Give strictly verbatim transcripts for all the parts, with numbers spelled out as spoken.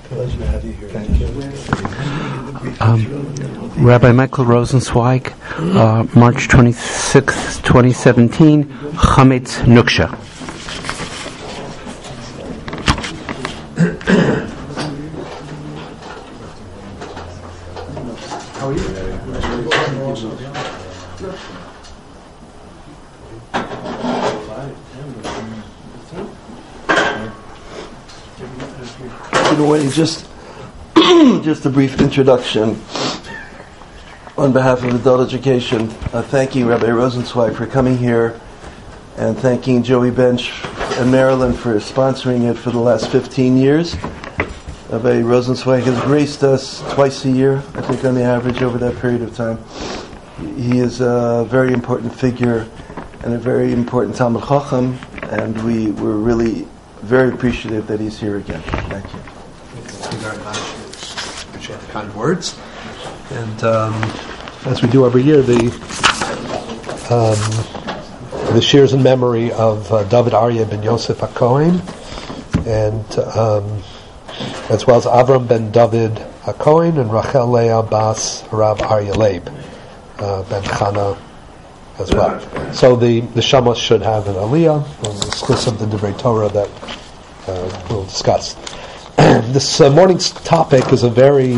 Pleasure to have you here. Thank you. Um, Rabbi Michael Rosenzweig, uh, March twenty-sixth, twenty seventeen, Chametz Nuksha. How are you? In a way, just just a brief introduction on behalf of adult education, uh, thanking Rabbi Rosenzweig for coming here, and thanking Joey Bench and Marilyn for sponsoring it for the last fifteen years. Rabbi Rosenzweig has graced us twice a year, I think, on the average over that period of time. He is a very important figure and a very important Talmid Chacham, and we were really very appreciative that he's here again. Thank you. Thank you very much. Appreciate the kind words. And um, as we do every year, the um, the shirs in memory of uh, David Aryeh ben Yosef HaKohen, and um, as well as Avram ben David HaKohen and Rachel Leah Bas Rav Aryeh Leib uh, ben Chana as well. So the, the Shamos should have an aliyah, an exclusive of the Divrei Torah that uh, we'll discuss. This uh, morning's topic is a very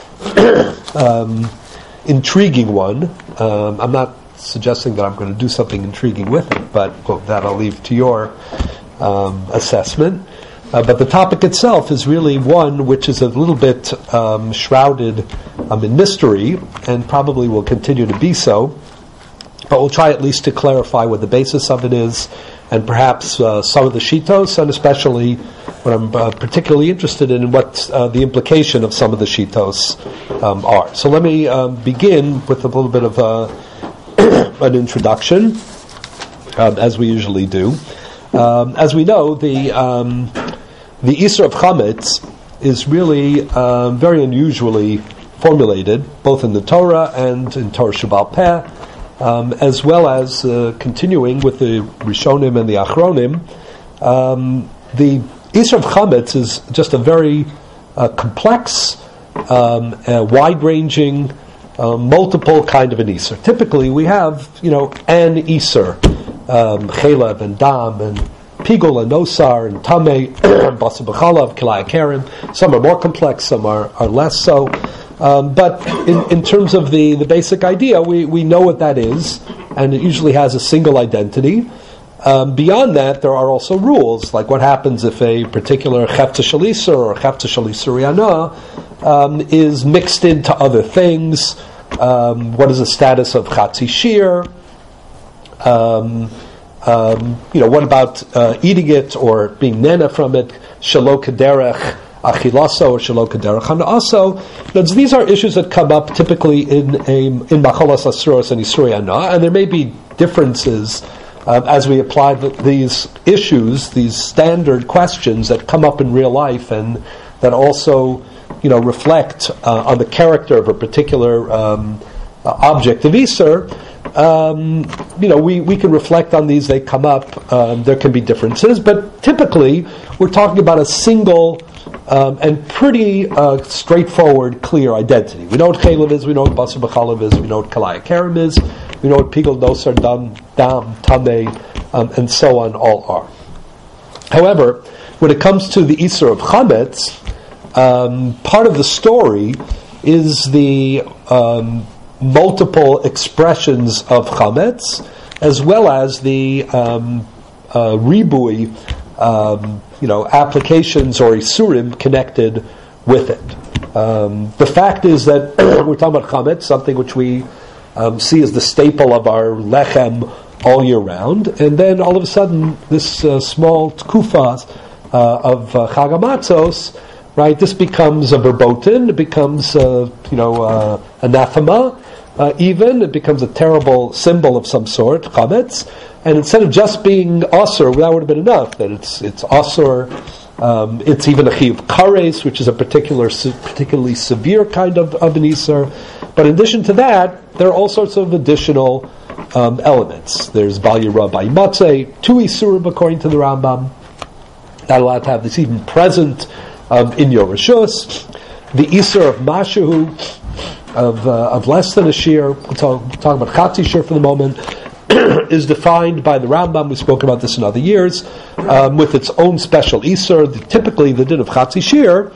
um, intriguing one. Um, I'm not suggesting that I'm going to do something intriguing with it, but well, that I'll leave to your um, assessment. Uh, but the topic itself is really one which is a little bit um, shrouded um, in mystery, and probably will continue to be so. But we'll try at least to clarify what the basis of it is, and perhaps uh, some of the shitos, and especially what I'm uh, particularly interested in, what uh, the implication of some of the shitos um, are. So let me um, begin with a little bit of a, an introduction, um, as we usually do. Um, as we know, the um, the Isur of Chametz is really um, very unusually formulated, both in the Torah and in Torah Sheba'al Peh. Um, as well as uh, continuing with the Rishonim and the Achronim. Um, the Isur of Chametz is just a very uh, complex, um, uh, wide-ranging, uh, multiple kind of an Isur. Typically, we have, you know, an Isur, um, Chelev and Dam and Pigul and Nosar and Tameh, Basar B'chalav, Kilai Keren. Some are more complex, some are, are less so. Um, but in, in terms of the, the basic idea, we, we know what that is, and it usually has a single identity. Um, beyond that, there are also rules, like what happens if a particular Chefta Shalisur or Chefta Shalisuriana um, is mixed into other things. Um, what is the status of Chatzi Shir? Um, um, you know, what about uh, eating it or being nena from it? Shelo Kederech Achilaso or Shelo Kederech Hana'aso. These are issues that come up typically in a, in Macholas Asuros and Isurei Hana, and there may be differences uh, as we apply the, these issues, these standard questions that come up in real life, and that also, you know, reflect uh, on the character of a particular um, uh, object of Isur. Um, you know, we, we can reflect on these, they come up, um, there can be differences, but typically we're talking about a single um, and pretty uh, straightforward, clear identity. We know what Chelev is, we know what Basar B'chalav is, we know what Kalai Kerem is, we know what Pigul, Nosar, Dam, Dam Tameh, um, and so on all are. However, when it comes to the Isur of Chametz, um, part of the story is the um, multiple expressions of chametz, as well as the um, uh, ribui, um, you know, applications or isurim connected with it. Um, the fact is that we're talking about chametz, something which we um, see as the staple of our lechem all year round, and then all of a sudden, this uh, small tkufa uh, of uh, Chag HaMatzos, right? This becomes a verboten. It becomes, uh, you know, uh, anathema. Uh, even it becomes a terrible symbol of some sort, chametz. And instead of just being asur, well, that would have been enough. That it's it's asur. Um, it's even a chiyuv kares, which is a particular, particularly severe kind of, of an isur. But in addition to that, there are all sorts of additional um, elements. There's bal yirah b'matzeh, two isurim according to the Rambam. Not allowed to have this even present um, in your rishus. The Isser of Mashahu, of uh, of less than a shear, we'll talk, we'll talk about Chatzi shear for the moment, is defined by the Rambam. We spoke about this in other years, um, with its own special Isser. The, typically, the din of Chatzi shear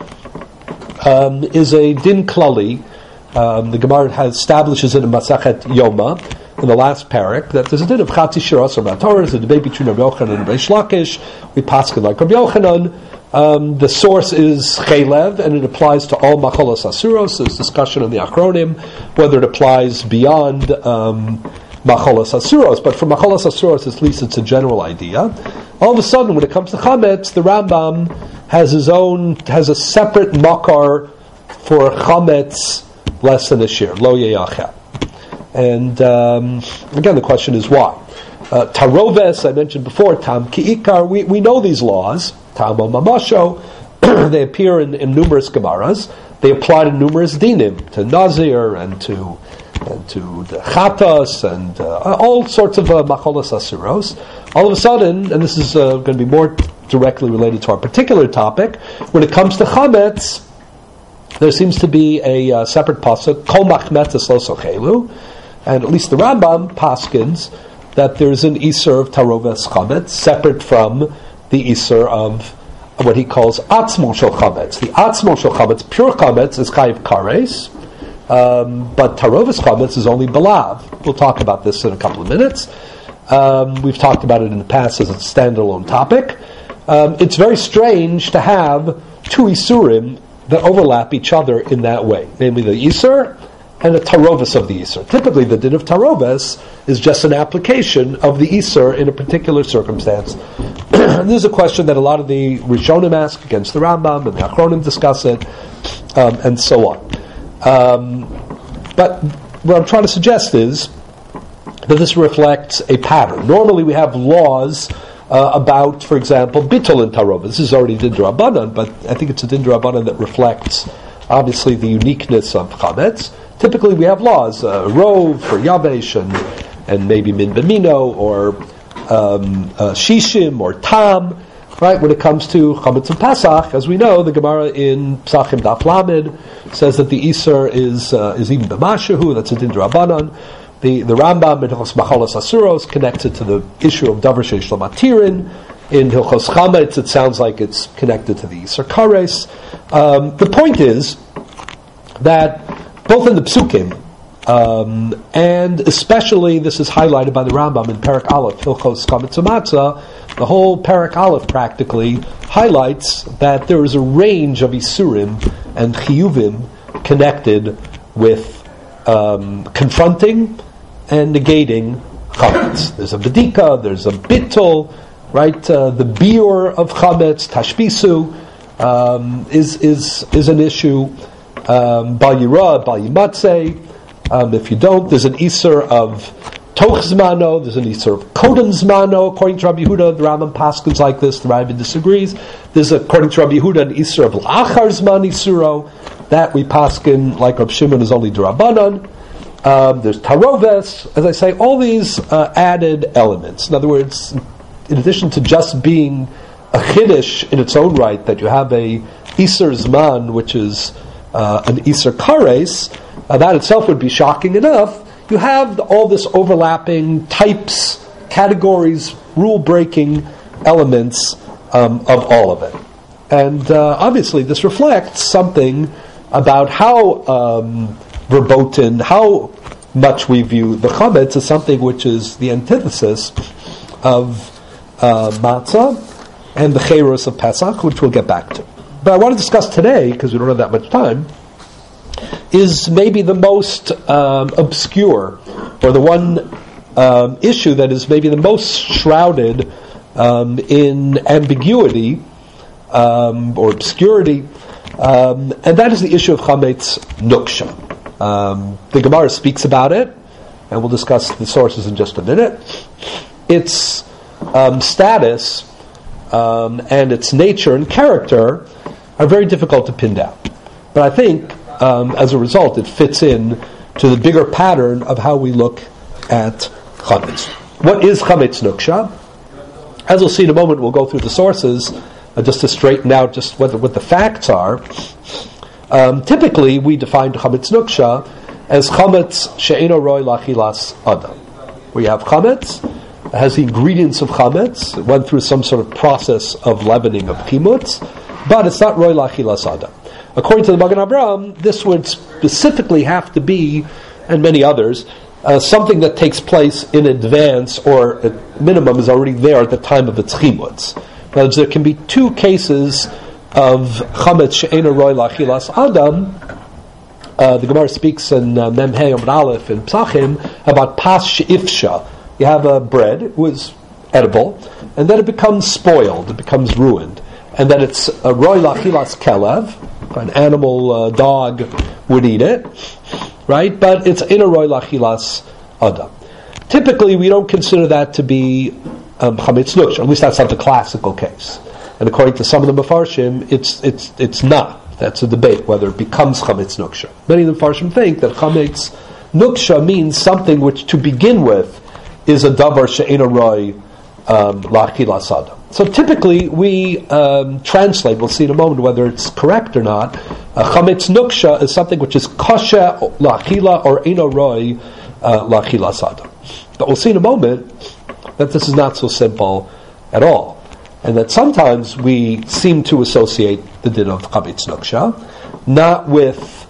um, is a din klali. Um, the Gemara has, establishes it in Masachet Yoma, in the last parak, that there's a din of Chatzi shear also about Torah. There's a debate between Rabbi Yochanan and Reish Lakish. We paskin like Rabbi Yochanan. Um, the source is Chelev, and it applies to all Macholos Asuros. There's discussion in the Achronim whether it applies beyond um, Macholos Asuros, but for Macholos Asuros, at least it's a general idea. All of a sudden, when it comes to Chametz, the Rambam has his own, has a separate makar for Chametz less than a shear, Lo Yeyachel. And um, again, the question is why? Uh, Taroves, I mentioned before, Tam Ki'ikar, we, we know these laws, Tam O Mamasho, they appear in, in numerous Gemaras, they apply to numerous dinim, to Nazir and to and to the Chatas and uh, all sorts of uh, Macholas Asuros. All of a sudden, and this is uh, going to be more directly related to our particular topic, when it comes to Chametz, there seems to be a uh, separate pasuk, Kol Machmetzes Lo Sochelu, and at least the Rambam paskins that there's an Isser of Taroves Chametz separate from the Isser of what he calls Atzmo Shel Chametz. The Atzmo Shel Chametz, pure Chametz, is Chayiv Kares, um, but Taroves Chametz is only Belav. We'll talk about this in a couple of minutes. Um, we've talked about it in the past as a standalone topic. Um, it's very strange to have two Isurim that overlap each other in that way, namely the Isser and the Taroves of the Isser. Typically, the din of Taroves is just an application of the Isser in a particular circumstance. And this is a question that a lot of the Rishonim ask against the Rambam, and the Achronim discuss it, um, and so on. Um, but what I'm trying to suggest is that this reflects a pattern. Normally, we have laws uh, about, for example, Bittul and Taroves. This is already Din D'Rabbanan, but I think it's a Din D'Rabbanan that reflects, obviously, the uniqueness of Chametz. Typically, we have laws, uh, Rov for Yavesh, and, and maybe Min B'mino, or um, uh, Shishim, or Tam, right? When it comes to Chametz and Pesach, as we know, the Gemara in Pesachim Daf Lamed says that the Isser is uh, is even B'mashahu, that's a Din D'Rabbanan. The, the Rambam in Hilchos Macholos Asuros connects it to the issue of Davar Sheish Lo Matirin. In Hilchos Chametz, it sounds like it's connected to the Isser Kares. Um, the point is that both in the Psukim, um, and especially this is highlighted by the Rambam in Perek Aleph, Hilchos Chametz U'Matzah, the whole Perek Aleph practically highlights that there is a range of Isurim and Chiyuvim connected with um, confronting and negating Chametz. There's a Bedika, there's a Bittul, right? Uh, the Biur of Chametz, Tashbisu, um, is, is, is an issue. Um, Bal Yirah, Bal Yimatzeh. Um, if you don't, there's an Isser of Toch Zmano, there's an Isser of Kodem Zmano, according to Rabbi Yehuda. The Rambam paskins like this, the Rambam disagrees. There's, according to Rabbi Yehuda, an Isser of L'achar Zman Isuro. That we paskin, like Rabbi Shimon, is only D'Rabbanan. Um, there's Taroves. As I say, all these uh, added elements. In other words, in addition to just being a Chiddush in its own right, that you have a Isser Zman, which is Uh, an Isser Kares, uh, that itself would be shocking enough. You have all this overlapping types, categories, rule-breaking elements um, of all of it. And uh, obviously this reflects something about how um, verboten, how much we view the Chametz as something which is the antithesis of uh, Matzah and the Cheiros of Pesach, which we'll get back to. But I want to discuss today, because we don't have that much time, is maybe the most um, obscure, or the one um, issue that is maybe the most shrouded um, in ambiguity um, or obscurity, um, and that is the issue of Chametz Nuksha. Um, the Gemara speaks about it, and we'll discuss the sources in just a minute. Its um, status um, and its nature and character are very difficult to pin down. But I think, um, as a result, it fits in to the bigger pattern of how we look at Chametz. What is Chametz Nuksha? As we'll see in a moment, we'll go through the sources, uh, just to straighten out just what the, what the facts are. Um, typically, we define chametz nuksha as chametz she'eino roi lachilas adam. We have chametz, it has the ingredients of chametz, it went through some sort of process of leavening of chimutz, but it's not roi lachilas adam. According to the Magen Avraham, this would specifically have to be, and many others, uh, something that takes place in advance, or at minimum is already there at the time of its chimutz. In other words, there can be two cases of chametz she'eino roi lachilas adam. Uh, the Gemara speaks in uh, Mem Hey Amud Aleph in Psachim about pas she'ifsha. You have a bread, it was edible, and then it becomes spoiled, it becomes ruined, and then it's a roi lachilas kelev, an animal uh, dog would eat it, right? But it's in a roi lachilas adam. Typically, we don't consider that to be um, chametz nuksha. At least that's not the classical case. And according to some of the Mefarshim, it's it's it's not. That's a debate whether it becomes chametz nuksha. Many of the Mefarshim think that chametz nuksha means something which, to begin with, is a davar she'eino roi lachilas adam. So typically we um, translate, we'll see in a moment whether it's correct or not, uh, chametz nuksha is something which is kosher lachila or eino roi lachilas adam. But we'll see in a moment that this is not so simple at all. And that sometimes we seem to associate the din of chametz nuksha, not with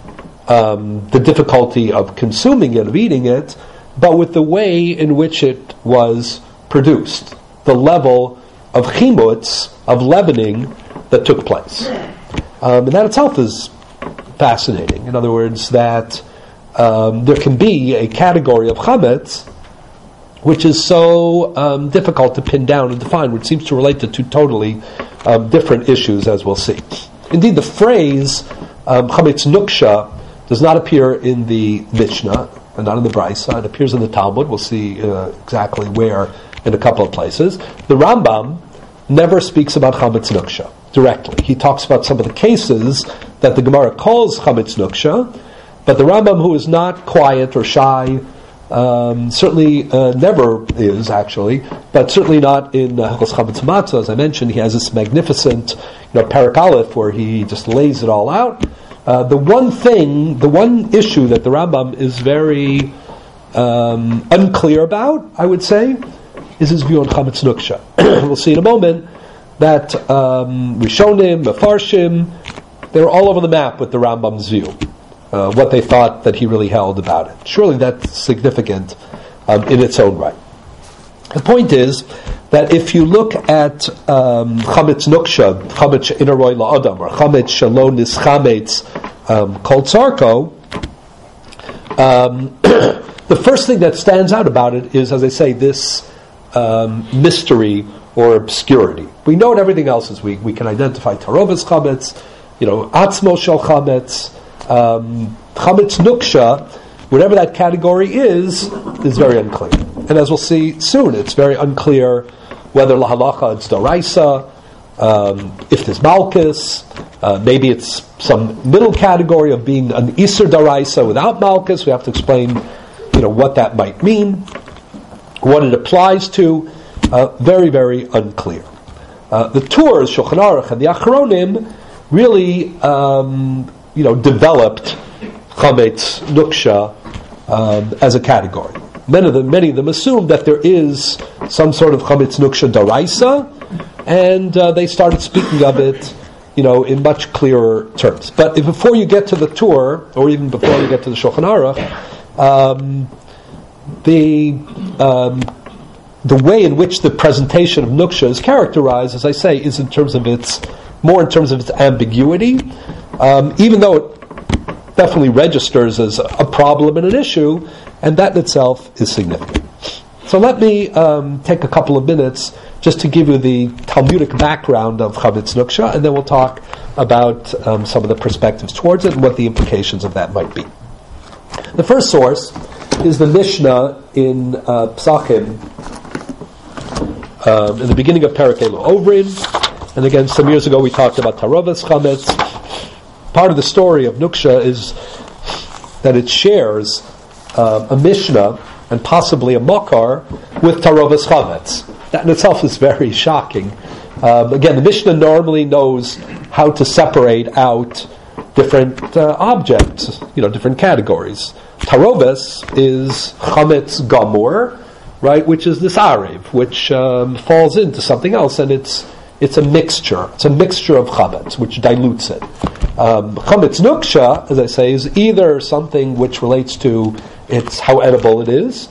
um, the difficulty of consuming it, of eating it, but with the way in which it was produced, the level of chimutz, of leavening, that took place. Um, and that itself is fascinating. In other words, that um, there can be a category of chametz which is so um, difficult to pin down and define, which seems to relate to two totally um, different issues, as we'll see. Indeed, the phrase um, chametz nuksha does not appear in the Mishnah, and not in the Brisa. It appears in the Talmud. We'll see uh, exactly where in a couple of places. The Rambam never speaks about chametz nuksha directly. He talks about some of the cases that the Gemara calls chametz nuksha, but the Rambam, who is not quiet or shy, Um, certainly uh, never is, actually, but certainly not in Hilchos Chametz Matzah. As I mentioned, he has this magnificent, you know, Perek Aleph where he just lays it all out. Uh, the one thing, the one issue that the Rambam is very um, unclear about, I would say, is his view on Chametz Nuksha. We'll see in a moment that um, Rishonim, Mefarshim, they're all over the map with the Rambam's view. Uh, what they thought that he really held about it. Surely that's significant um, in its own right. The point is that if you look at um, chametz nuksha, chametz she'eino roi la'adam, or chametz shelo nischametz kol tzarko, um, the first thing that stands out about it is, as I say, this um, mystery or obscurity. We know what everything else is. We we can identify tarovas chametz, you know, atzmo shel chametz. Um, chametz nuksha, whatever that category is, is very unclear. And as we'll see soon, it's very unclear whether lahalacha it's daraisa, um, if there's malchus, uh, maybe it's some middle category of being an iser daraisa without malchus. We have to explain, you know, what that might mean, what it applies to. Uh, very, very unclear. Uh, the Tur, Shulchan Aruch, and the Achronim really Um, you know, developed chametz nuksha um, as a category. Many of them, many of them assume that there is some sort of chametz nuksha daraisa, and uh, they started speaking of it, you know, in much clearer terms. But if before you get to the Tur, or even before you get to the Shulchan Aruch, um, the um, the way in which the presentation of nuksha is characterized, as I say, is in terms of its more in terms of its ambiguity. Um, even though it definitely registers as a problem and an issue, and that in itself is significant. So let me um, take a couple of minutes just to give you the Talmudic background of chametz nuksha, and then we'll talk about um, some of the perspectives towards it and what the implications of that might be. The first source is the Mishnah in uh, Psachim, um, in the beginning of Perek Elu Ovrim, and again, some years ago we talked about tarovas chametz. Part of the story of nuksha is that it shares uh, a Mishnah and possibly a makar with tarovas chametz. That in itself is very shocking, Um, again, the Mishnah normally knows how to separate out different uh, objects, you know, different categories. Taroves is chametz gamur, right, which is this arev, which um, falls into something else, and it's it's a mixture. It's a mixture of chametz, which dilutes it. Um, chametz nuksha, as I say, is either something which relates to it's how edible it is,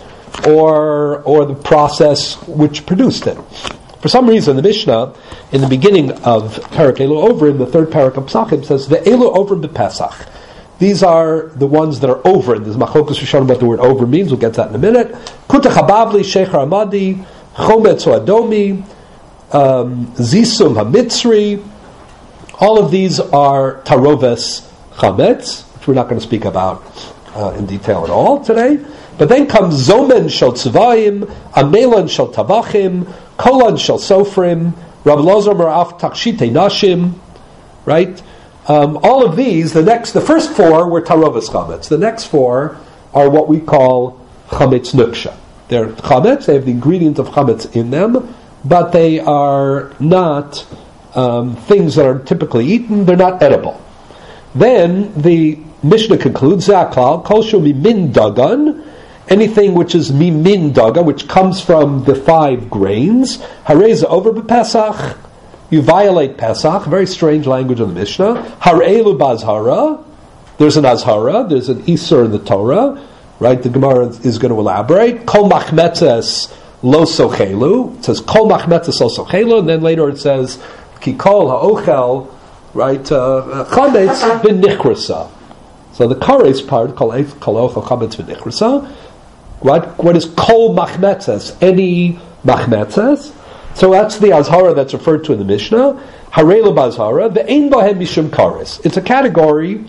or or the process which produced it. For some reason, the Mishnah, in the beginning of Parak Elu Ovrim, the third Parak of Pesachim, says, the Elu Ovrim bePesach. These are the ones that are over. There's Machokas Rishonim what the word over means. We'll get to that in a minute. Kutach Habavli, Shechar Amadi, Chometz Adomi, um, Zisum HaMitzri. All of these are Taroves Chametz, which we're not going to speak about uh, in detail at all today. But then comes Zomen Shel Tzvayim, Amelan Shel Tavachim, Kolan Shel Sofrim, Rabbi Lozer Maraf Takshite Nashim, right? Um, all of these, the next, the first four were Taroves Chametz. The next four are what we call Chametz Nuksha. They're Chametz, they have the ingredient of Chametz in them, but they are not um, things that are typically eaten, they're not edible. Then the Mishnah concludes, Zaklal, Kol Shu Mimin Dagan, anything which is Mimin Dagan, which comes from the five grains, Hareza over bePesach, you violate Pesach, very strange language of the Mishnah. Har'elu b'azhara, there's an azhara, there's an isur in the Torah, right? The Gemara is going to elaborate. Kol machmetzes lo sochelu, it says kol machmetzes lo sochelu, and then later it says ki kol ha'ochel, right? Chametz v'nichrasa. So the kares part, kol ochel chametz v'nichrasa. What what is kol machmetzes? Any machmetzes? So that's the azhara that's referred to in the Mishnah. Harelu b'azhara, the ein bahem mishum kares. It's a category,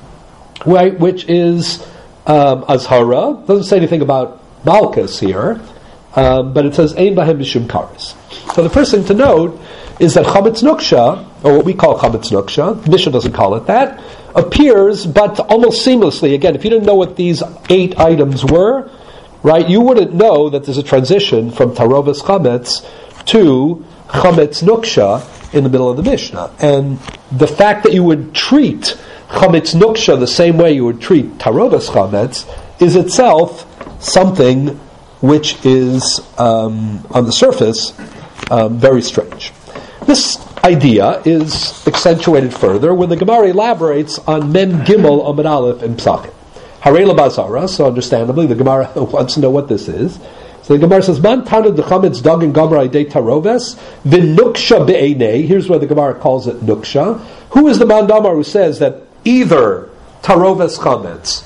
right, which is um, azhara. Doesn't say anything about malchus here, um, but it says ein bahem mishum kares. So the first thing to note is that chametz nuksha, or what we call chametz nuksha, the Mishnah doesn't call it that, appears, but almost seamlessly. Again, if you didn't know what these eight items were, right, you wouldn't know that there's a transition from taroves chametz to chametz nuksha in the middle of the Mishnah. And the fact that you would treat chametz nuksha the same way you would treat taroves chametz is itself something which is, um, on the surface, um, very strange. This idea is accentuated further when the Gemara elaborates on Mem Gimel Amud Aleph and Psachim. Harei Bazara, so understandably the Gemara wants to know what this is. So the Gemara says, Man Tana de Chametz Dag and Gamra Idei Taroves V'Nuksha Be'enei. Here's where the Gemara calls it Nuksha. Who is the Man Damar who says that either Taroves Chametz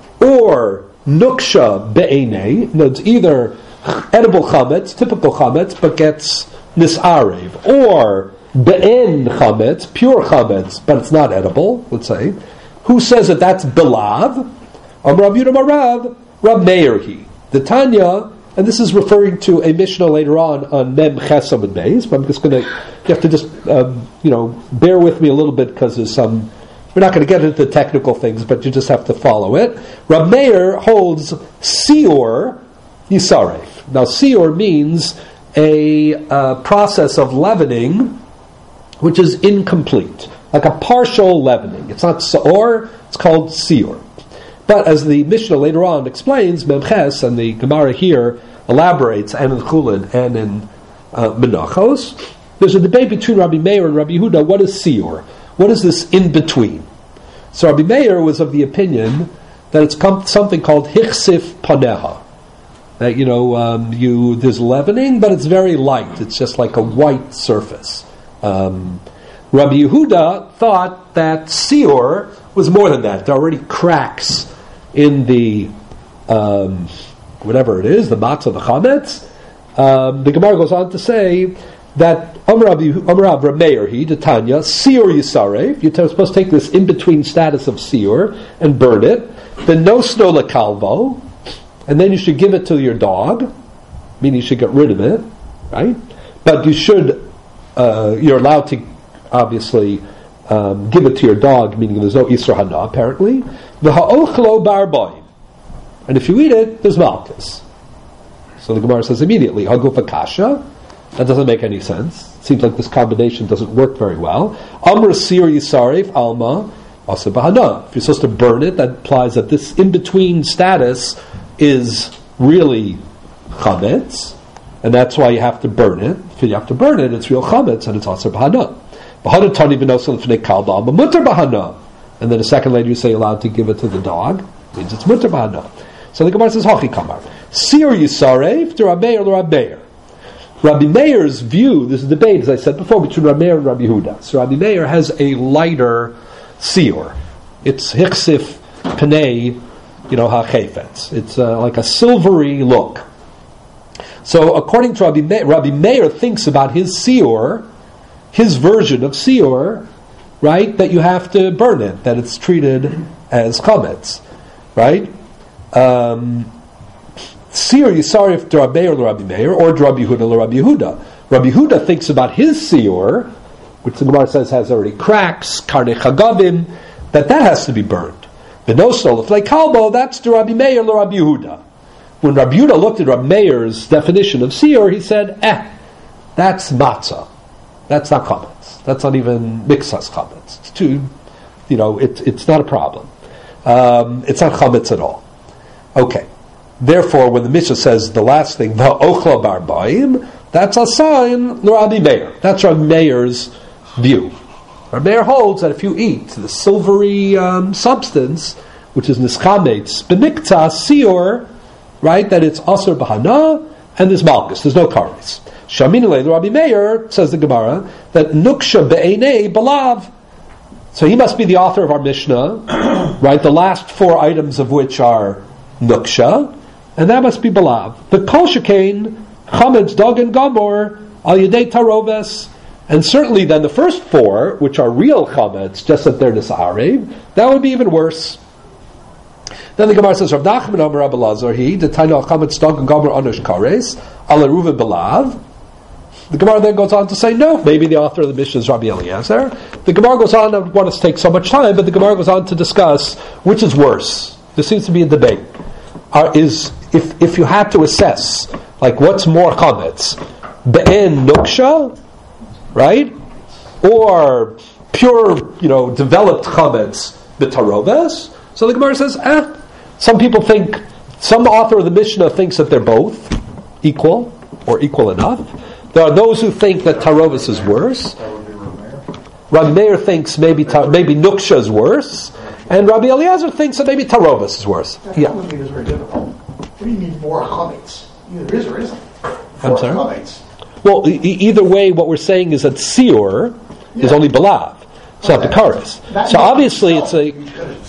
or Nuksha Be'enei, no, it's either edible Chametz, typical Chametz, but gets Nisarev, or Be'en Chametz, pure Chametz, but it's not edible, let's say. Who says that that's Belav? Am Rav Yudah Marav, Rab Meir he. The Tanya, and this is referring to a Mishnah later on on Mem Chesam and Beis, but I'm just going to, you have to just, um, you know, bear with me a little bit because there's some, we're not going to get into the technical things, but you just have to follow it. Rab Meir holds Sior Yisaref. Now, Sior means a uh, process of leavening which is incomplete, like a partial leavening. It's not Saor, it's called Sior. But as the Mishnah later on explains, Memches, and the Gemara here elaborates, and in Chulin and in uh, Menachos, there's a debate between Rabbi Meir and Rabbi Yehuda. What is Sior? What is this in between? So Rabbi Meir was of the opinion that it's com- something called Hichsif Paneha. That, you know, um, you there's leavening, but it's very light. It's just like a white surface. Um, Rabbi Yehuda thought that Sior was more than that. There are already cracks in the um, whatever it is, the matzah, the chametz. Um, the Gemara goes on to say that Amrav Rab Meir he Tanya Sior Yisaref. You're supposed to take this in between status of Sior and burn it. Then no snow la calvo, and then you should give it to your dog. Meaning you should get rid of it, right? But you should. Uh, you're allowed to obviously um, give it to your dog, meaning there's no Isra Hana, apparently. V'ha'ochlo barboim. And if you eat it, there's malchus. So the Gemara says immediately, Haguf Akasha, That doesn't make any sense. It seems like this combination doesn't work very well. Amr sir yisaref alma asa bahana. If you're supposed to burn it, that implies that this in-between status is really chametz, and that's why you have to burn it. If you have to burn it, it's real chametz, and it's asa bahana. Bahana tani v'nosel l'fnei kalba alma mutar bahana. And then a second later you say you're allowed to give it to the dog. It means it's mutar bahana. So the Gemara says, Hachi kamar. Sir yisaref to Rabbi or Rabbi Meir. Rabbi Meir's view, there's a debate, as I said before, between Rabbi Meir and Rabbi Huda. So Rabbi Meir has a lighter siur. It's hiksif penei, you know, ha'chefetz. It's uh, like a silvery look. So according to Rabbi Meir, Rabbi Meir thinks about his siur, his version of siur, right, that you have to burn it, that it's treated as chametz, right? Um, Sir Yisarif to Rabbi or Rabbi Meir, or Rabbi Huda or Rabbi Yehuda. Rabbi Huda thinks about his siur, which the Gemara says has already cracks, karne chagavim, that that has to be burned. Benosol, if like kalbo, that's to Rabbi Meir or Rabbi Yehuda. When Rabbi Yehuda looked at Rabbi Meir's definition of siur, he said, eh, that's matzah. That's not chametz. That's not even mixas chametz. It's too, you know, it, it's not a problem. Um, it's not chametz at all. Okay. Therefore, when the Mishnah says the last thing, va'ochla barbaim, that's a sign Rabbi Meir. That's Rabbi Meir's view. Rabbi Meir holds that if you eat the silvery um, substance, which is nischametz, benikta sior, right, that it's asur bahana, and there's malchus, there's no kares. Shaminale, the Rabbi Meir, says the Gemara, that nuksha be'enei balav. So he must be the author of our Mishnah, right, the last four items of which are nuksha, and that must be balav. The kol shekain, chametz, dog, and gamor, al yedei taroves, and certainly then the first four, which are real chametz, just that they're nisarev, that would be even worse. Then the Gemara says, Rav Nachman Amar Rabbi Lazar, he, the taino chametz, dog, and gamor, anush kares, al eruve balav. The Gemara then goes on to say, no, maybe the author of the Mishnah is Rabbi Eliezer. The Gemara goes on, I don't want us to take so much time, but the Gemara goes on to discuss which is worse. There seems to be a debate. Are, is if if you had to assess, like what's more chametz, be'en nuksha, right, or pure, you know, developed chametz b'taroves? So the Gemara says, eh. Some people think, some author of the Mishnah thinks that they're both equal or equal enough. There are those who think that taroves is worse. Rabbi Meir thinks maybe tar, maybe nuksha is worse. And Rabbi Eliezer thinks that maybe taroves is worse. That yeah. would mean it's very difficult. What do you mean more chametz? Either is or isn't. I'm sorry? Chametz. Well, e- either way, what we're saying is that siur yeah. is only balav. It's not the kares. So obviously it's a...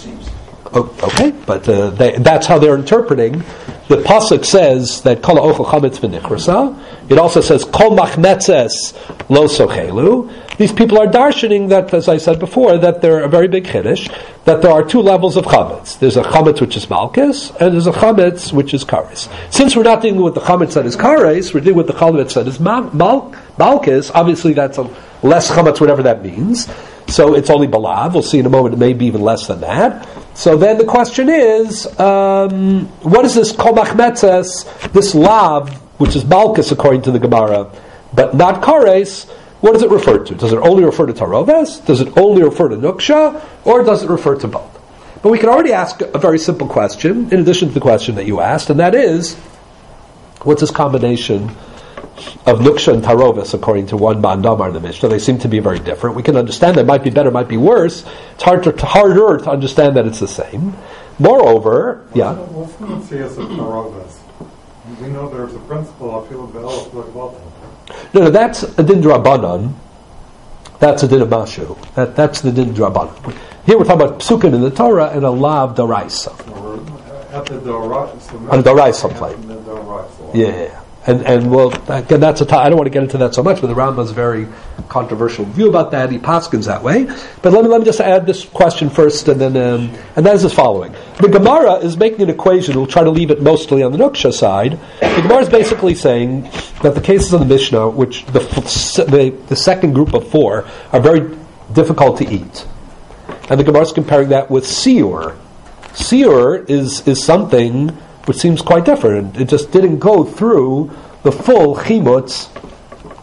Oh, okay, but uh, they, that's how they're interpreting. The pasuk says that kol ha'ochel chametz v'nichrasa. It also says kol machmetzes lo sochelu. These people are darshaning that, as I said before, that they're a very big chiddush, that there are two levels of chametz. There's a chametz which is malchus, and there's a chametz which is kares. Since we're not dealing with the chametz that is kares, we're dealing with the chametz that is mal- mal- malchus. Obviously, that's a less chametz, whatever that means. So it's only balav. We'll see in a moment. It may be even less than that. So then the question is, um, what is this kol machmetzes, this lav, which is malchus according to the Gemara, but not kares? What does it refer to? Does it only refer to taroves? Does it only refer to nuksha? Or does it refer to both? But we can already ask a very simple question, in addition to the question that you asked, and that is, what's this combination of nuksha and taroves according to one bandamar in the Mishnah? They seem to be very different. We can understand that it might be better, might be worse. It's hard to, harder to understand that it's the same. Moreover, yeah? What's the mitzvah of taroves? We know there's a principle of field of the No, no, that's a din drabanan. That's a din of mashu. That, that's the din drabanan. Here we're talking about psukim in the Torah and a lav daraisa. At the daraisa. On the daraisa plate. Yeah, and and well, again, that's a t- I don't want to get into that so much, but the Rambam's very controversial view about that. He paskins that way. But let me let me just add this question first, and then um, and that is as following: the Gemara is making an equation. We'll try to leave it mostly on the nuksha side. The Gemara is basically saying that the cases of the Mishnah, which the the, the second group of four, are very difficult to eat, and the Gemara is comparing that with siur. Siur is is something which seems quite different. It just didn't go through the full chimutz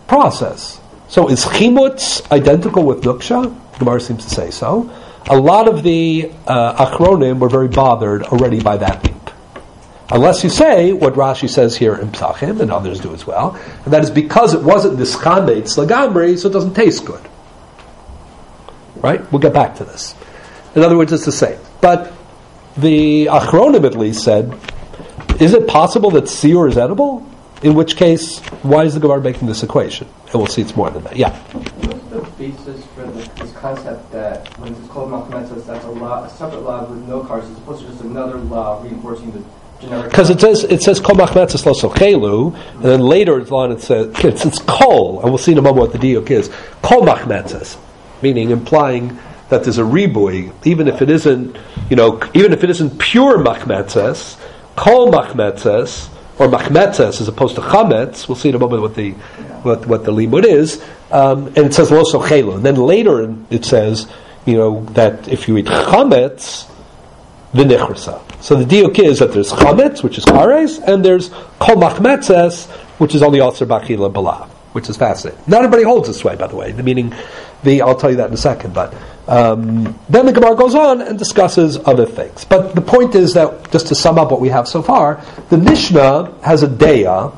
process. So is chimutz identical with nuksha? Gemara seems to say so. A lot of the uh, achronim were very bothered already by that leap. Unless you say what Rashi says here in Psachim, and others do as well, and that is because it wasn't this chametz lagamri, so it doesn't taste good. Right? We'll get back to this. In other words, it's the same. But the achronim at least said, is it possible that siur is edible? In which case, why is the Gemara making this equation? And we'll see it's more than that. Yeah? What's the basis for the, this concept that when it's called malchmetzes, that's a law, a separate law with no cars, as opposed to just another law reinforcing the generic? Because it says it says kol machmetzes lo sochelu, and then later it's on it says it's, it's kol, and we'll see in a moment what the diuk is. Kol machmetzes, meaning implying that there's a ribui, even if it isn't, you know, even if it isn't pure machmetzes, kol machmetzes, or machmetzes as opposed to chametz. We'll see in a moment what the what, what the limud is. Um, and it says lo sochelu, and then later it says, you know, that if you eat chametz, v'nichrasa. So the diuk is that there's chametz, which is kares, and there's kol machmetzes, which is only also bachila balav, which is fascinating. Not everybody holds this way, by the way. The meaning, the I'll tell you that in a second. But um, then the Gemara goes on and discusses other things. But the point is that, just to sum up what we have so far, the Mishnah has a deya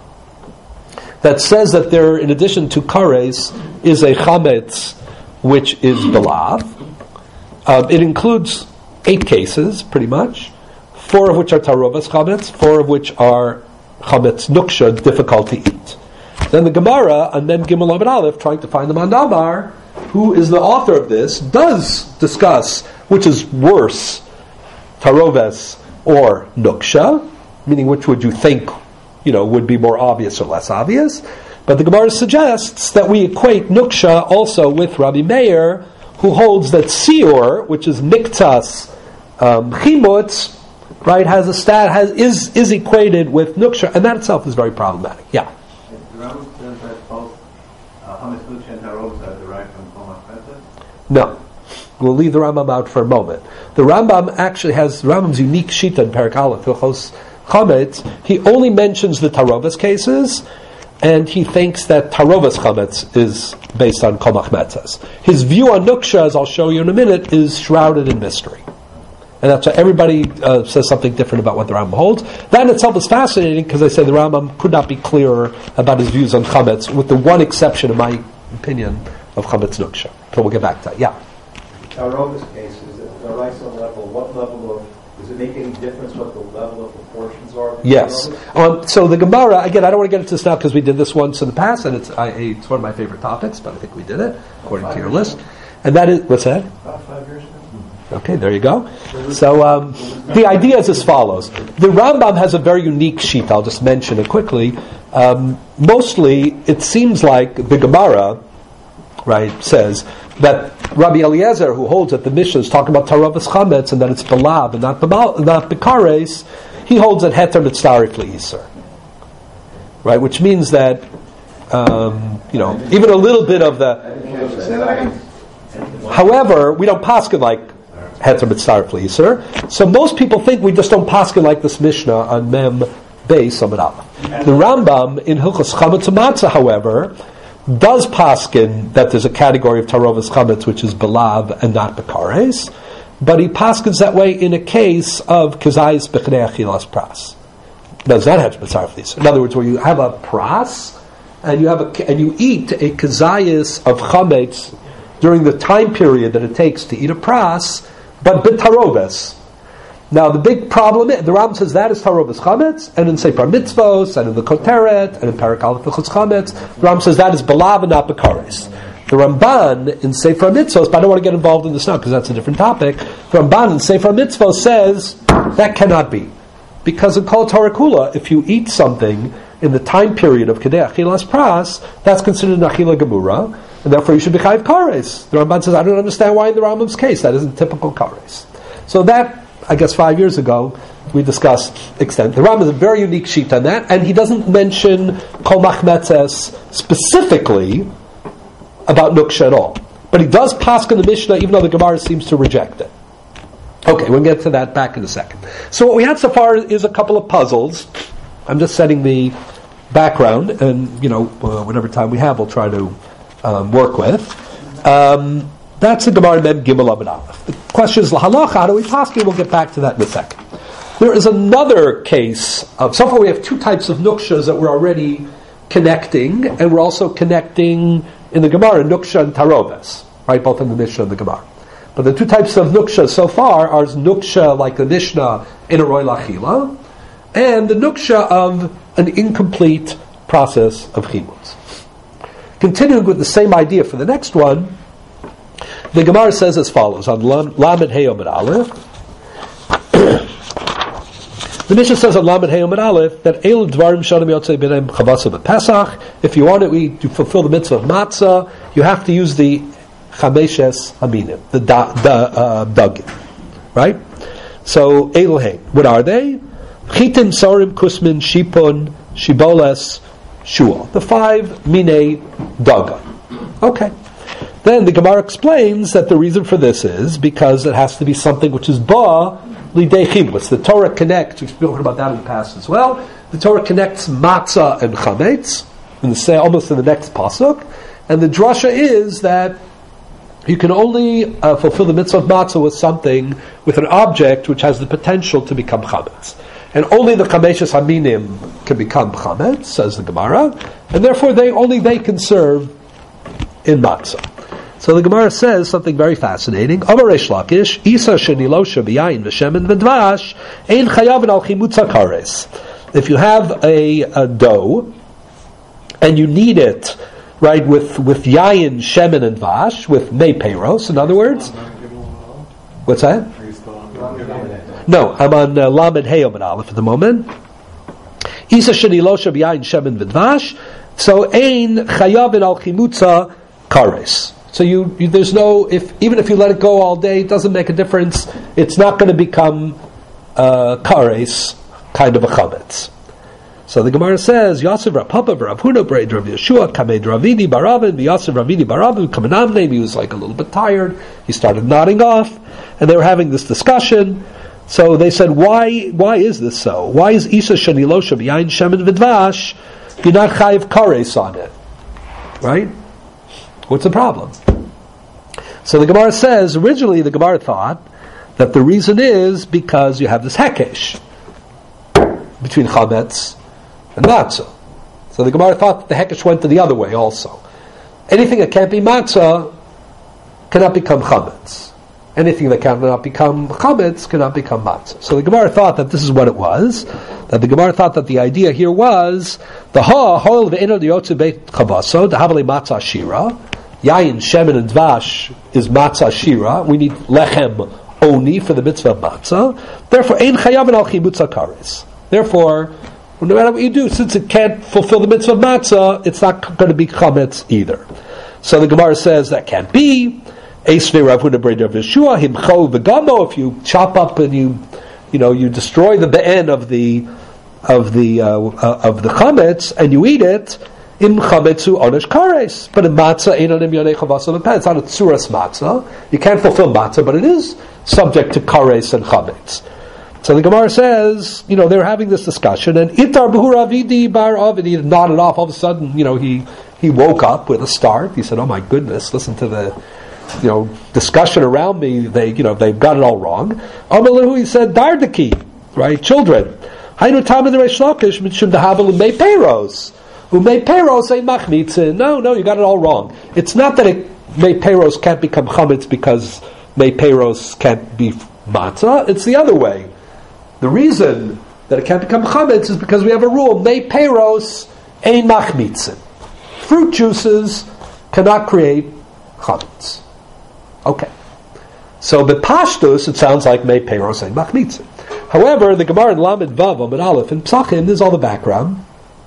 that says that there, in addition to kares, is a chametz, which is balav. Um, it includes eight cases, pretty much, four of which are tarovas chametz, four of which are chametz nuksha, difficult to eat. Then the Gemara, and then Gimel Amud Aleph, trying to find the Mandamar, who is the author of this, does discuss which is worse, taroves or nuksha, meaning which would you think, you know, would be more obvious or less obvious. But the Gemara suggests that we equate nuksha also with Rabbi Meir, who holds that siur, which is miktas um, chimutz, right, has a stat, has is is equated with nuksha, and that itself is very problematic. Yeah. The Rambam says that both chametz nuksha and tarovos are derived from kol machmetzes? No. We'll leave the Rambam out for a moment. The Rambam actually has Rambam's unique shita in Perek Aleph, Hilchos Chametz. He only mentions the tarovas cases, and he thinks that tarovas chametz is based on kol machmetzes. His view on nuksha, as I'll show you in a minute, is shrouded in mystery. And that's why everybody uh, says something different about what the Rambam holds. That in itself is fascinating, because I say the Rambam could not be clearer about his views on chametz, with the one exception, in my opinion, of chametz nuksha. So we'll get back to that. Yeah? Tarovas cases, at the Raisa level, what level of, does it make any difference what the level of proportions are? Yes. Um, so the Gemara, again, I don't want to get into this now because we did this once in the past, and it's, I, it's one of my favorite topics, but I think we did it, according to your list. And that is, what's that? About five years ago. Okay, there you go. So um, the idea is as follows. The Rambam has a very unique sheet. I'll just mention it quickly. Um, mostly, it seems like the Gemara, right, says that Rabbi Eliezer, who holds that the Mishnah is talking about tarovas chametz and that it's balav and not b'mal, not b'kares, he holds that heter mitzarif le'iser, right, which means that um, you know, even a little bit of the. However, we don't paskin like heter mitzarif le'iser, so most people think we just don't paskin like this Mishnah on Mem Beis Amud Aleph. The Rambam in Hilchos Chametz Matzah, however, does paskin that there's a category of tarovas chametz which is belav and not bekares, but he paskins that way in a case of kazayis b'chnei achilas pras. Does not have mitzaref. In other words, where you have a pras and you have a and you eat a kazayis of chametz during the time period that it takes to eat a pras, but b'tarovas. Now the big problem is, the Rambam says that is tarovas chametz, and in Sefer Mitzvos, and in the Koteret, and in Perek Aleph Hilchos Chametz, the Rambam says that is belav and not bekares. The Ramban in Sefer Mitzvos, but I don't want to get involved in this now because that's a different topic. The Ramban in Sefer Mitzvos says that cannot be, because in Kol Torah Kula, if you eat something in the time period of Kedei Achilas Pras, that's considered an Achila Gemura, and therefore you should be chayiv kares. The Ramban says, I don't understand why in the Rambam's case that isn't typical kares. So that, I guess five years ago, we discussed extent. The Rambam is a very unique sheet on that, and he doesn't mention kol machmetzes specifically about nuksha at all. But he does paskin the Mishnah, even though the Gemara seems to reject it. Okay, we'll get to that back in a second. So what we had so far is a couple of puzzles. I'm just setting the background, and you know, uh, whatever time we have, we'll try to um, work with. Um, that's the Gemara Mem Gimel Amud Aleph. The question is lahalacha. How do we pass it? We'll get back to that in a second. There is another case of. So far, we have two types of nukshas that we're already connecting, and we're also connecting in the Gemara nuksha and taroves, right? Both in the Mishnah and the Gemara. But the two types of nuksha so far are nuksha like the Mishnah in a roy lachila, and the nuksha of an incomplete process of chimutz. Continuing with the same idea for the next one, the Gemara says as follows on Lamed Hey Amud Aleph. The Mishnah says on Lamed Hey Amud Aleph that El Dvarim Shanim Yotzei B'nei Chavasa B'Pesach. If you want to eat to fulfill the mitzvah of matzah, you have to use the Chameshes Aminim, the da, da, uh, dugim, right? So El Hey, what are they? Chitim, Sorim, Kusmin, Shipon, Shiboles, Shual. The five Mine Daga. Okay. Then the Gemara explains that the reason for this is because it has to be something which is ba lidei chibutz. The Torah connects. We've spoken about that in the past as well. The Torah connects matzah and chametz in the say almost in the next pasuk, and the drasha is that you can only uh, fulfill the mitzvah of matzah with something with an object which has the potential to become chametz, and only the chameshes haminim can become chametz, says the Gemara, and therefore they only they can serve in matzah. So the Gemara says something very fascinating. Amar Reish Lakish, Isa shenilosha b'yayin v'shemen v'dvash, ein chayavin al chimutza kares. If you have a, a dough, and you knead it, right, with, with yayin, shemen, and dvash, with mei peiros, in other words. What's that? No, I'm on uh, Lamed Hey Amud Aleph at the moment. Isa shenilosha b'yayin, shemen, v'dvash, so ein chayavin al chimutza kares. So you, you, there's no, if even if you let it go all day, it doesn't make a difference. It's not going to become uh, kares, kind of a chametz. So the Gemara says, Yosef Rav Papa Rav Huna Braid Rav Yeshua Kamed Ravidi Baravin Yosef Ravidi Baravin Kamanamne. He was like a little bit tired. He started nodding off, and they were having this discussion. So they said, why why is this so? Why is Isa Shanilosha B'Yayin Shemen V'Dvash you're not chayiv kares on it, right? What's the problem? So the Gemara says, originally the Gemara thought that the reason is because you have this hekesh between chametz and matzah. So the Gemara thought that the hekesh went to the other way also. Anything that can't be matzah cannot become chametz. Anything that cannot become chametz cannot become matzah. So the Gemara thought that this is what it was. That the Gemara thought that the idea here was the ha hol ve'eno diyotze beit chavaso the havali matzah shira. Yayin, shemen, and dvash is matzah shira. We need lechem oni for the mitzvah of matzah. Therefore, ein chayavin al chibutz kares. Therefore, no matter what you do, since it can't fulfill the mitzvah of matzah, it's not going to be chametz either. So the Gemara says that can't be. Eisvei Rav Huna Braid Rav Yeshua himcho v'gamo. If you chop up and you, you know, you destroy the be'en of the of the uh, uh, of the chametz and you eat it. Im chametzu onesh kares, but in matzah ein onim yonei chavasa lepen. It's not a tzuras matzah. You can't fulfill matzah, but it is subject to kares and chametz. So the Gemara says, you know, they were having this discussion, and itar b'hu Ravidi bar Ovid, he nodded off. All of a sudden, you know, he he woke up with a start. He said, "Oh my goodness, listen to the, you know, discussion around me. They, you know, they've got it all wrong." Amalahu, he said, "Dardaki, right, children. Hainu tamid reish lakish mitshum dahavel mei peiros." Umei peiros ain't machmitzin. No, no, you got it all wrong. It's not that it, mei peiros can't become chametz because mei peiros can't be matzah. It's the other way. The reason that it can't become chametz is because we have a rule: mei peiros ain't machmitzin. Fruit juices cannot create chametz. Okay. So the pashtus, it sounds like mei peiros ain't machmitzin. However, the Gemara in Lamed Vav Amud Aleph in Psachim, there's all the background.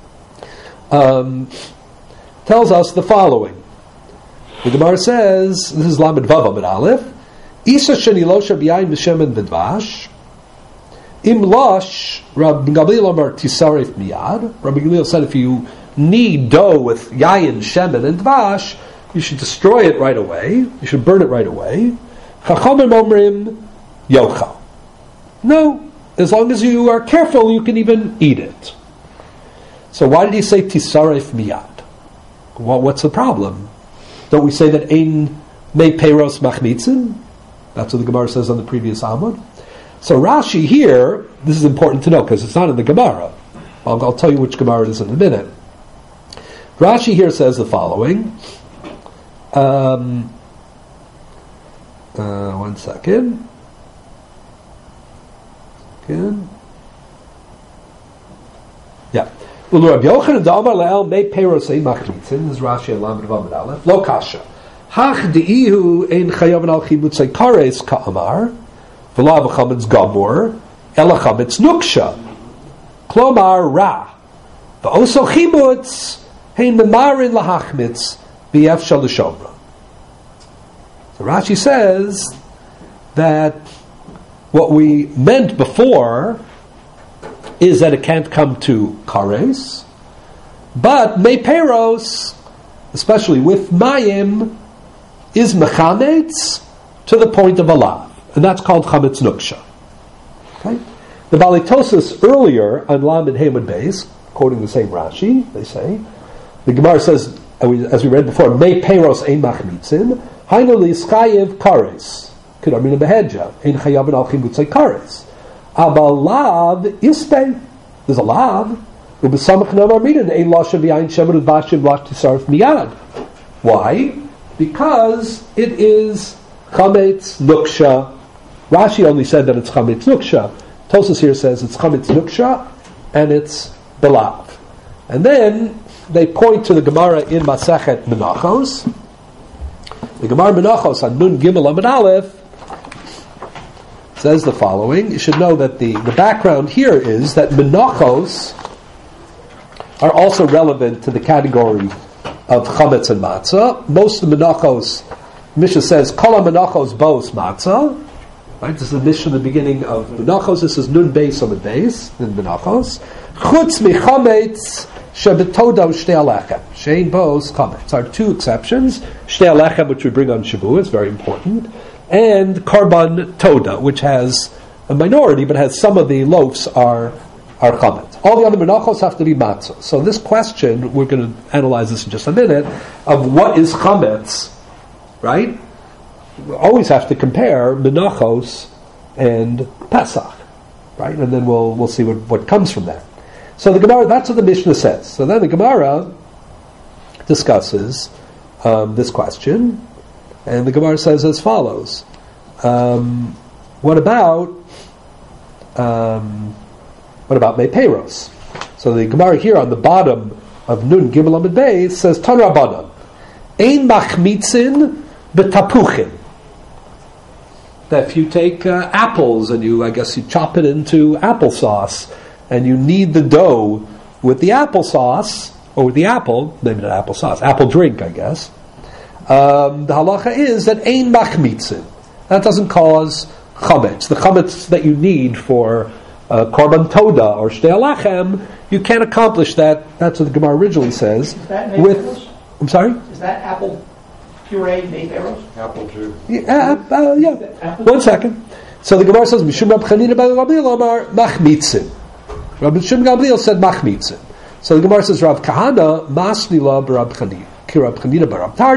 Um, tells us the following. The Gemara says, this is Lamed Vav Amud Aleph, Isa shenilosha b'yayin v'shemen v'dvash, im losh, Rabbi Gamliel Amar tisarif miyad. Rabbi Gamliel said if you knead dough with yayin, shemen, and dvash, you should destroy it right away. You should burn it right away. Chachamim omrim yochal. No, as long as you are careful, you can even eat it. So why did he say tisaref miyad? Well, what's the problem? Don't we say that ein me peiros machmitzin? That's what the Gemara says on the previous Amud. So Rashi here, this is important to know because it's not in the Gemara. I'll, I'll tell you which Gemara it is in a minute. Rashi here says the following. Um, uh, one second. Second. Yeah. Well, Rabbi Yochanan Damar Le'el Mei Peiros Ein Machmitzin. This is Rashi and Lamed Vamed Aleph. Lo kasha. Hach de'ihu ein chayav al chibutzei kares ka'amar v'la v'chametz gamur ela chametz nuksha. Klomar ra. V'oso chibutz hein memarin lahachmitz v'yef shal l'shomra. So Rashi says that what we meant before is that it can't come to kares, but meiperos, especially with mayim, is mechametz to the point of alav, and that's called chametz nuksha. Okay? The Balitosis earlier on Lamed Hamud Beis, quoting the same Rashi, they say, the Gemara says, as we read before, meiperos ein machmitzin, hainu liskayev kares, kedamina behedja, ein chayavin al chibutzei kares. Abalav ispe. There's a lav. Why? Because it is chametz nuksha. Rashi only said that it's chametz nuksha. Tosas here says it's chametz nuksha and it's balav. And then they point to the Gemara in Masachet Menachos. The Gemara Menachos on Nun Gimel Amud Aleph says the following. You should know that the, the background here is that menachos are also relevant to the category of chametz and matzah. Most of the menachos, Mishnah says, kol menachos bos matzah. Right? This is the Mishnah in the beginning of menachos. This is nun beis on the beis in menachos. Chutz mi chametz shebetoda shtei alechem. Shein bos chametz. Are two exceptions. Shtei alechem, which we bring on Shavuot, is very important. And Karban Toda, which has a minority, but has some of the loaves are are chametz. All the other menachos have to be matzah. So this question, we're going to analyze this in just a minute, of what is chametz, right? We always have to compare menachos and Pesach, right? And then we'll we'll see what, what comes from that. So the Gemara, that's what the Mishnah says. So then the Gemara discusses um, this question. And the Gemara says as follows. Um, what about um, what about meiperos? So the Gemara here on the bottom of Nun Gimel Amud Beis says Tan Rabbanan ein machmitzin betapuchim. That if you take uh, apples and you, I guess you chop it into applesauce and you knead the dough with the applesauce or with the apple, maybe not applesauce, apple drink, I guess. Um, the halacha is that ein machmitzin. That doesn't cause chametz. The chametz that you need for uh, korban toda or shtei alachem, you can't accomplish that. That's what the Gemara originally says. Is that with, meiperos? I'm sorry? Is that apple puree meiperos? Apple juice. Yeah, uh, uh, yeah. Apple One second. So the Gemara says, Mishum Rab Chanina ben Gamliel Amar machmitzin. Rabbi Shimon Gamliel said machmitzin. So the Gemara says, Rav Kahana masnila b'Rab Chanina. So then they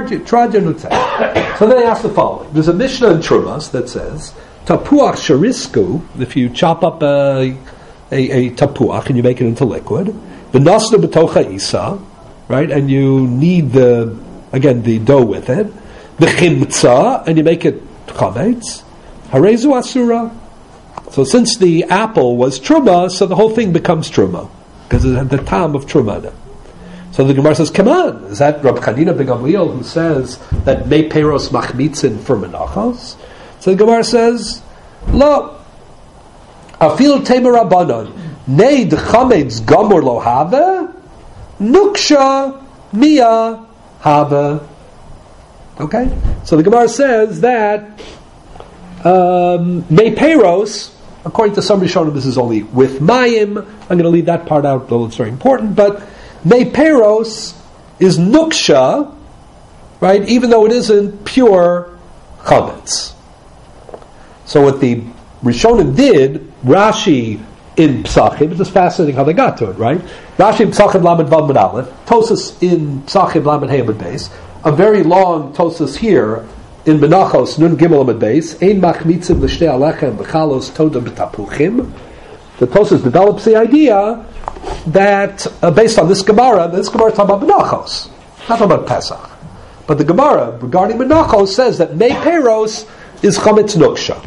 ask the following. There's a Mishnah in Trumas that says, Tapuach sharisku, if you chop up a, a, a tapuach and you make it into liquid, v'nasnu b'tocha isa, right, and you knead the, again, the dough with it, v'chimtza, and you make it chametz, harezu asura. So since the apple was truma, so the whole thing becomes truma, because it had the tam of truma in it. So the Gemara says, come on, is that Rabbi Chanina ben Gamliel who says that meiperos machmitzin for menachos? So the Gemara says, lo, afil temer rabbanon, nei d'chametz gamor lo have, nuksha mia have. Okay? So the Gemara says that um, meiperos, according to some Rishonim, this is only with mayim. I'm going to leave that part out, though it's very important, but meiperos is nuksha, right? Even though it isn't pure chametz. So what the Rishonim did, Rashi in Psachim. It's just fascinating how they got to it, right? Rashi in Psachim Lamed Vav Mid Aleph, Tosas in Psachim Lamed Hey Amud Beis, a very long Tosas here in Menachos Nun Gimel Amud Beis, Ein Machmitzim L'Shtei Alechem V'Chalos Toda B'Tapuchim. The Tosas develops the idea that uh, based on this Gemara, this Gemara is talking about Menachos, not talking about Pesach. But the Gemara regarding Menachos says that Mei Peros is Chametz Nuksha.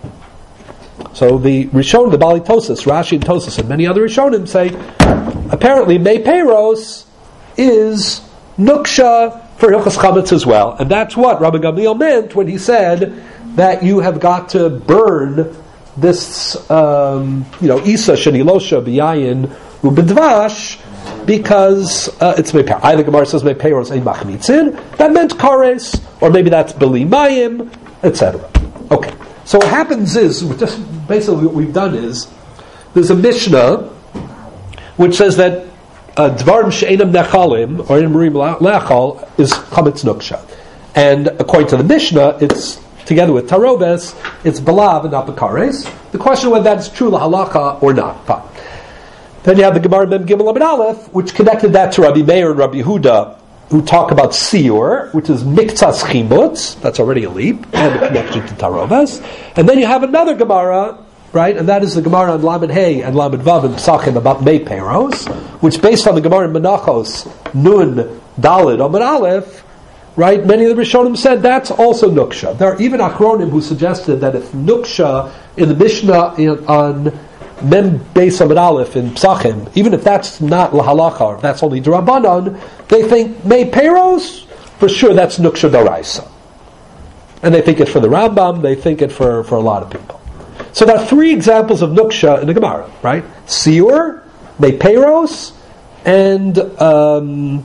So the Rishon, the Bali Tosas, Rashi and Tosas, and many other Rishonim say apparently Mei Peros is Nuksha for Hilchas Chametz as well, and that's what Rabbi Gamliel meant when he said that you have got to burn this, um, you know, Isa Shenilosha B'Yayin Ubedvash, because uh, it's Mei. Either Gemara says Mei Peros Ein Machmitzin, that meant Kares, or maybe that's Beli Mayim, et cetera. Okay, so what happens is, just basically what we've done is, there's a Mishnah which says that uh, Dvarim She'enam Nechalim, or in Marim Leachal, is Chametz Nuksha. And according to the Mishnah, it's together with Tarobes, it's Balav and not Bekares. The question whether that's true lahalacha or not. Fine. Then you have the Gemara Mem Gimel Amid Aleph, which connected that to Rabbi Meir and Rabbi Yehuda, who talk about Siur, which is Miktzas Chimutz, that's already a leap, and a connection to Tarobes. And then you have another Gemara, right, and that is the Gemara on Lamed Hey and Lamed Vav and Psachim about Mei Peros, which based on the Gemara in Menachos, Nun, Dalid, Amid Aleph, right, many of the Rishonim said that's also Nuksha. There are even Achronim who suggested that if Nuksha in the Mishnah in, on Mem Beis Amid Aleph in Psachim, even if that's not Lahalacha, or if that's only D'Rabbanan, they think Mei Peros, for sure that's Nuksha D'Oraisa. And they think it for the Rambam, they think it for, for a lot of people. So there are three examples of Nuksha in the Gemara, right? Siur, Mei Peros, and um,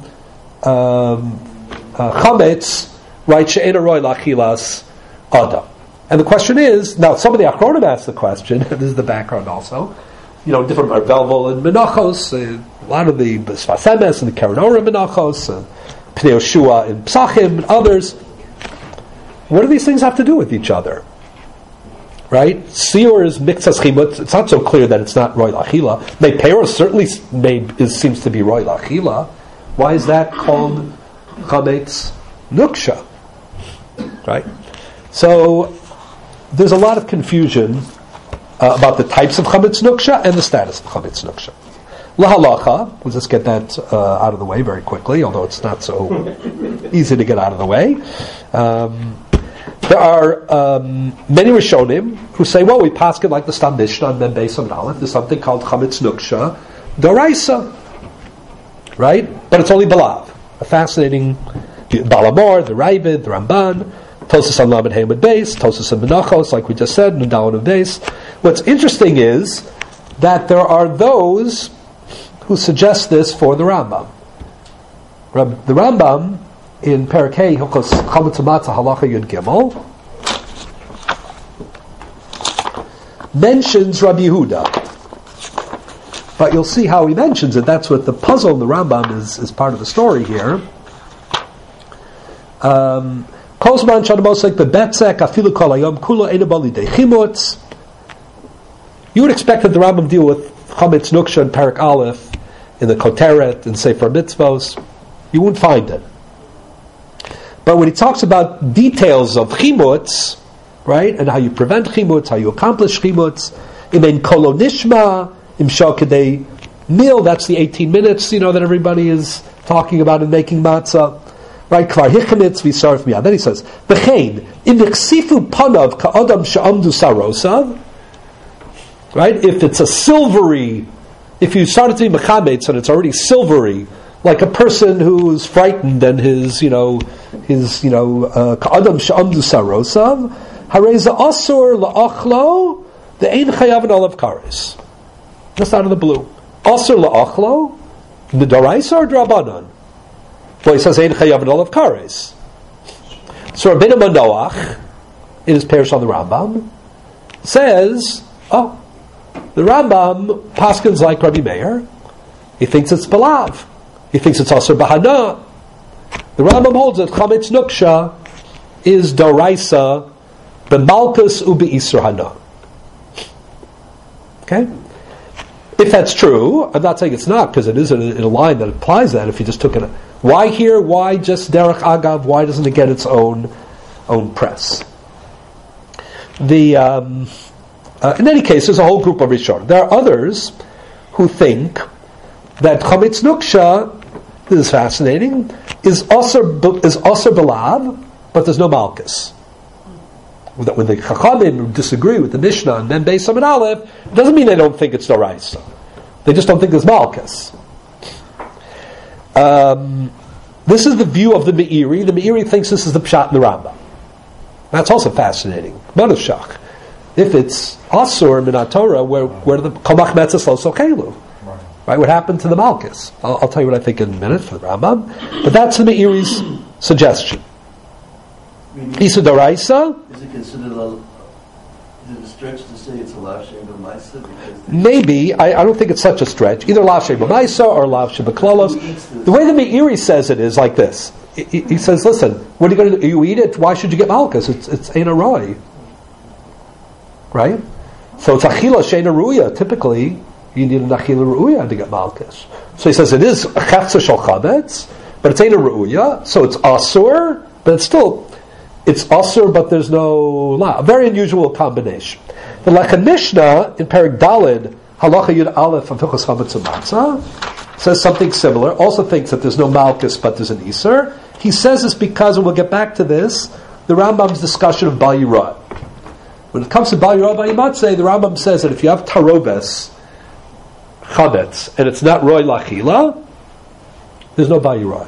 um, Uh, chametz, right? She'ena roy lachilas adam. And the question is, now some of the Achronim asked the question, and this is the background also, you know, different Velvel and Menachos, uh, a lot of the Sfas Emes and the Keren Orah Menachos, and Pnei Yoshua and Psachim and others. What do these things have to do with each other? Right? Siur is Miktzas Chimutz. It's not so clear that it's not roy lachila. Mei Peros certainly may, is, seems to be roy lachila. Why is that called Chametz Nuksha? Right? So there's a lot of confusion uh, about the types of Chametz Nuksha and the status of Chametz Nuksha. Lahalacha, we'll just get that uh, out of the way very quickly, although it's not so easy to get out of the way. Um, there are um, many Rishonim who say, well, we paskin like the Stam Mishnah and Mem Beis Amid Aleph. There's something called Chametz Nuksha D'Oraisa, right? But it's only Balav. A fascinating Balamor, the Ravid, the Ramban, Tosas on Lamed Hey Amud Beis, Tosas on Menachos, like we just said, Nudal Amud Beis. What's interesting is that there are those who suggest this for the Rambam. The Rambam in Perek Hey, Hilchos Chametz Matzah Halacha Yud Gimel, mentions Rabbi Yehuda. But you'll see how he mentions it. That's what the puzzle in the Rambam is, is part of the story here. Um, you would expect that the Rambam deal with Chametz Nuksha and Perek Aleph in the Koteret and Sefer Mitzvos. You wouldn't find it. But when he talks about details of Chimutz, right, and how you prevent Chimutz, how you accomplish Chimutz, Imen Kolo Nishma, Im Shokadei meal, that's the eighteen minutes, you know, that everybody is talking about in making matzah. Right? Kvar hichamitz v'sarf miyad. Then he says, V'chein, im v'ksifu panav ka'adam sha'amdu sarosav. Right? If it's a silvery, if you start it to be mechametz and it's already silvery, like a person who's frightened and his, you know, his, you know, ka'adam sha'amdu sarosav, hareza asur la'achlo, the ein chayav and olav kares. Just out of the blue. Asur la'achlo, the D'Oraisa or D'Rabbanan? Well, he says, Ein chayav and olav kares. So Rabbeinu Manoach, in his Perush on the Rambam, says, oh, the Rambam paskins like Rabbi Meir. He thinks it's Balav. He thinks it's Asur Bahana. The Rambam holds that Chametz Nuksha is D'Oraisa, B'malkus u'B'Isur Hana. Okay? If that's true, I'm not saying it's not, because it is in a, in a line that implies that. If you just took it, why here? Why just derech agav? Why doesn't it get its own own press? The um, uh, in any case, there's a whole group of Rishonim. There are others who think that chametz nuksha, this is fascinating, is also is also belav, but there's no malchus. When the Chachamim disagree with the Mishnah and then Beis Samid Aleph, it doesn't mean they don't think it's Doraisa. They just don't think there's malchus. Um, this is the view of the Meiri. The Meiri thinks this is the Pshat in the Rambam. That's also fascinating. Manushach. If it's Asur Min Torah, where where the Kamach Metzes Lo Sokelu, right? What happened to the malchus? I'll, I'll tell you what I think in a minute for the Rambam. But that's the Meiri's suggestion. Isa Doraisa. Is it considered a, is it a stretch to say it's a lav shem b'maisa? Maybe. I, I don't think it's such a stretch. Either lav shem b'maisa or lav shem b'klalos. The way the Meiri says it is like this. He, he says, "Listen, what are you going to do? You eat it. Why should you get malchus? It's it's ein aroi, right? So it's achila sheina ruya. Typically, you need an achila ruya to get malchus. So he says it is a chefza shel chametz, but it's ein ruya. So it's asur, but it's still." It's asur, but there's no la. A very unusual combination. The Lechem Mishnah in Perek Daled, Halacha Yud Aleph of Hilchos Chametz Matzah, says something similar. Also thinks that there's no malchus, but there's an iser. He says this because, and we'll get back to this, the Rambam's discussion of Bal Yirah. When it comes to Bal Yirah Bal Yimatzeh, the Rambam says that if you have tarobes chametz and it's not roy lachila, there's no Bal Yirah.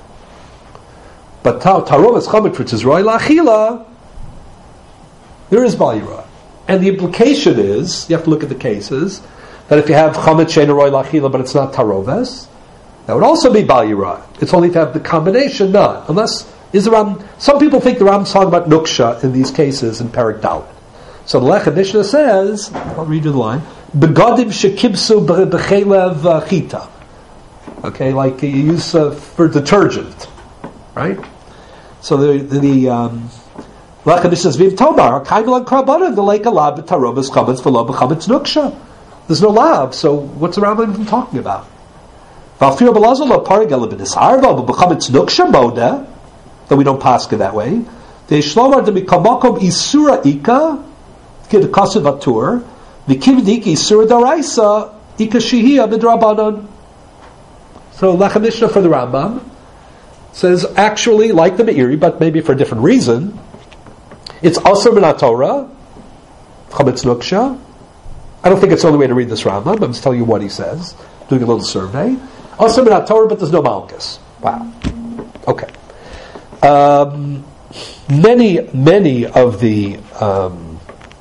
But tarovas chametz, which is roy lachila, there is bal yirah. And the implication is, you have to look at the cases, that if you have chametz she'eino roy lachila, but it's not tarovas, that would also be bal yirah. It's only to have the combination, not. Unless, is the Ram, some people think the Ram's talking about nuksha in these cases in Perek Daled. So the Lechem Mishnah says, I'll read you the line, begadim shekibsu b'chelev chita. Okay, like you use uh, for detergent. Right? So the the um, Lechem Mishnah says, "Viv Tomar Kaimel Krabana the Lake Alab Tarobas Chametz V'Lo B'Chametz Nuksha." There's no lab, so what's the Rambam even talking about? V'Afir B'Lazar Lo Parigel B'Nisarva B'Chametz Nuksha Moda, that we don't pass it that way. The Shlomar de Mikamakom Isura Ika Kid Kasav Atur V'Kivdik Isura Daraisa Ika Shihia B'Drabanan. So Lechem Mishnah for the Rambam says actually like the Meiri, but maybe for a different reason. It's Asur Min Torah, Chametz Nuksha. I don't think it's the only way to read this Rambam. I'm just telling you what he says. Doing a little survey. Asur Min Torah, but there's no malchus. Wow. Okay. Um, many, many of the um,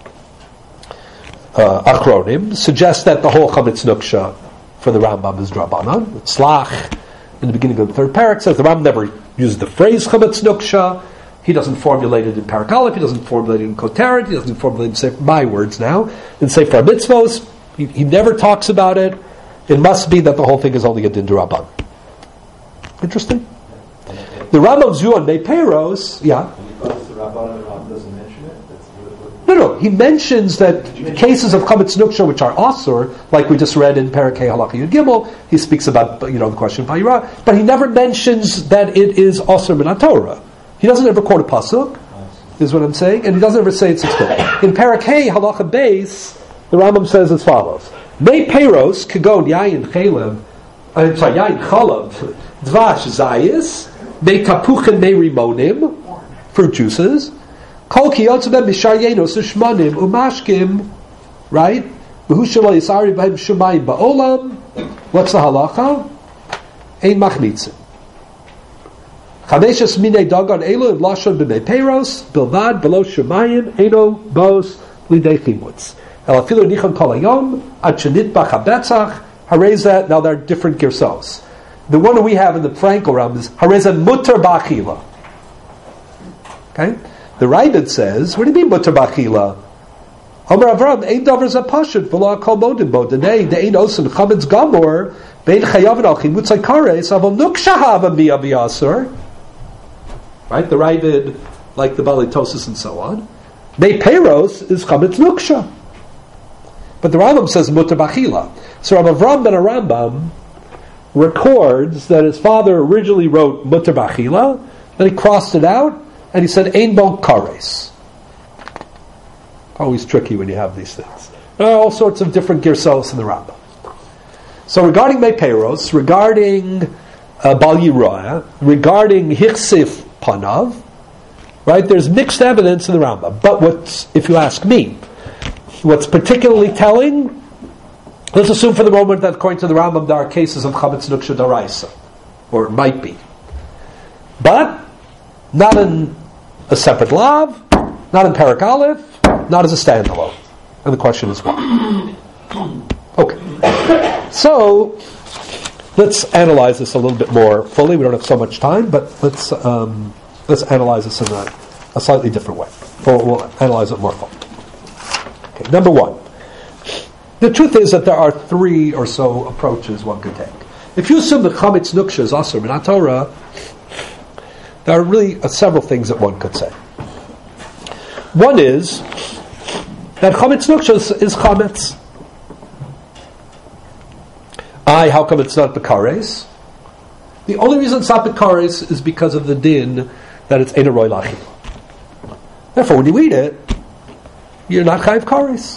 uh, Achronim suggest that the whole Chametz Nuksha for the Rambam is Drabanan. Tzlach in the beginning of the third parak says the Rambam never uses the phrase Chametz Nuksha. He doesn't formulate it in Perek Aleph. He doesn't formulate it in Koteret. He doesn't formulate it in Sefer, my words now, in Sefer Mitzvos. He, he never talks about it. It must be that the whole thing is only a din d'Rabban. Interesting. The Rambam's view on Meiperos, yeah. Because the Rabban the Rambam doesn't mention it. That's No, no. He mentions that cases of Chametz Nuksha which are Asur, like we just read in Perek Halacha Yud Gimel, he speaks about, you know, the question of Vayira, but he never mentions that it is Asur Min Torah. He doesn't ever quote a pasuk, is what I'm saying, and he doesn't ever say it's explained. In Perek Hey Halacha Beis, the Rambam says as follows: Mei Peros Kagon Yayin Chalev, I'm sorry, Yayin Chalav, Dvash Zayis, Mei Tapuchen Mei Rimonim, fruit juices. Kol kiyotzebem b'shar yenos u'shmanim u'mashkim, right? V'hu shelo yisari b'hem shumayim ba'olam. What's the halacha? Ein machnitzim. Chameshes minei dagan elu lashon b'mei peiros bilvad below shumayim eino bos lidei chimutz. El afilu nichon kol hayom ad shenitbach habetzach hareza. Now there are different girsos. The one that we have in the Frankel realm is hareza mutter ba'achila. Okay. The Ravid says, what do you mean mutter b'achila? Amar Avram, ein davar zapashut v'lo akol modim bo denei de'ein osin chametz gamor bein chayavin al chimutz ha'kares aval nuksha hava miya b'yasur. Right, the Ravid, like the Balitosis and so on. Mei Peros is chametz nuksha. But the Rambam says mutar b'achila. So Rav Avram ben Arambam records that his father originally wrote mutar b'achila, then he crossed it out, and he said ein bo kares. Always tricky when you have these things. There are all sorts of different girsos in the Rambam. So regarding Meiperos, regarding uh, Bal Yirah, regarding Hichsif Panav, right, there's mixed evidence in the Rambam. But what's, if you ask me, what's particularly telling, let's assume for the moment that according to the Rambam there are cases of Chametz Nuksha Daraisa, or it might be. But not in a separate lav, not in Parak Aleph, not as a standalone. And the question is why? Okay. So, let's analyze this a little bit more fully. We don't have so much time, but let's um, let's analyze this in a, a slightly different way. Or we'll analyze it more fully. Okay, number one. The truth is that there are three or so approaches one could take. If you assume that Chametz Nuksha is Asur Min HaTorah, there are really uh, several things that one could say. One is that Chametz Nuksha is, is Chametz. I, how come it's not Bekares? The only reason it's not Bekares is because of the din that it's Ein Aroi L'Achila. Therefore, when you eat it, you're not Chayiv Kares.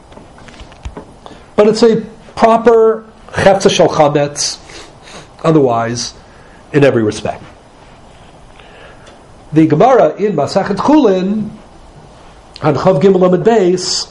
But it's a proper Chefza Shel Chametz, otherwise, in every respect. The Gemara in Masachet Chulin, on Chav Gimel Amud Beis,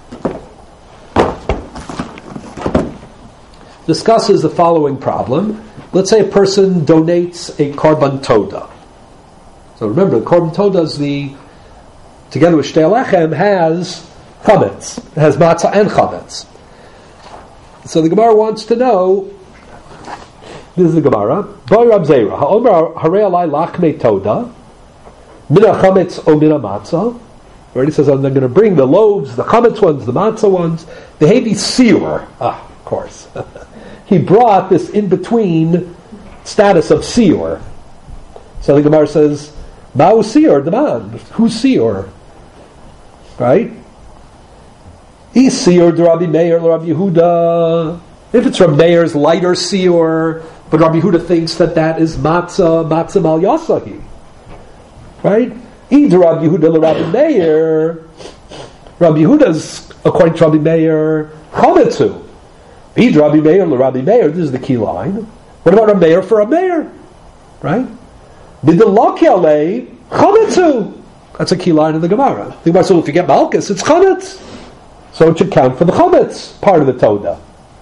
discusses the following problem. Let's say a person donates a Korban Toda. So remember, the Korban Toda is the, together with Shtei Lechem, has Chametz. It has Matzah and Chametz. So the Gemara wants to know, this is the Gemara, Boy Rab Zera, Ha'omer Harei Alai Lachmei Toda, Mina Chametz O Mina Matzah. Where he says, I'm going to bring the loaves, the chametz ones, the matzah ones, the heavy seer. Ah, of course. He brought this in-between status of seer. So the Gemara says, Ma'u seer, the man. Who's seer? Right? He's seer to Rabbi Meir, Rabbi Yehuda. If it's Rabbi Meir's lighter seer, but Rabbi Yehuda thinks that that is matzah, matzah mal yasahi. Right? Either Rabbi Yehuda Rabbi Meir, Rabbi Yehuda's, according to Rabbi Meir, Chametzu. Either Rabbi Meir Rabbi Meir, this is the key line. What about Rabbi Meir for Rabbi Meir? Right? B'delaki alei Chametzu. That's a key line in the Gemara. The Gemara says, well, if you get Malchus, it's Chametz. So it should count for the Chametz part of the Toda.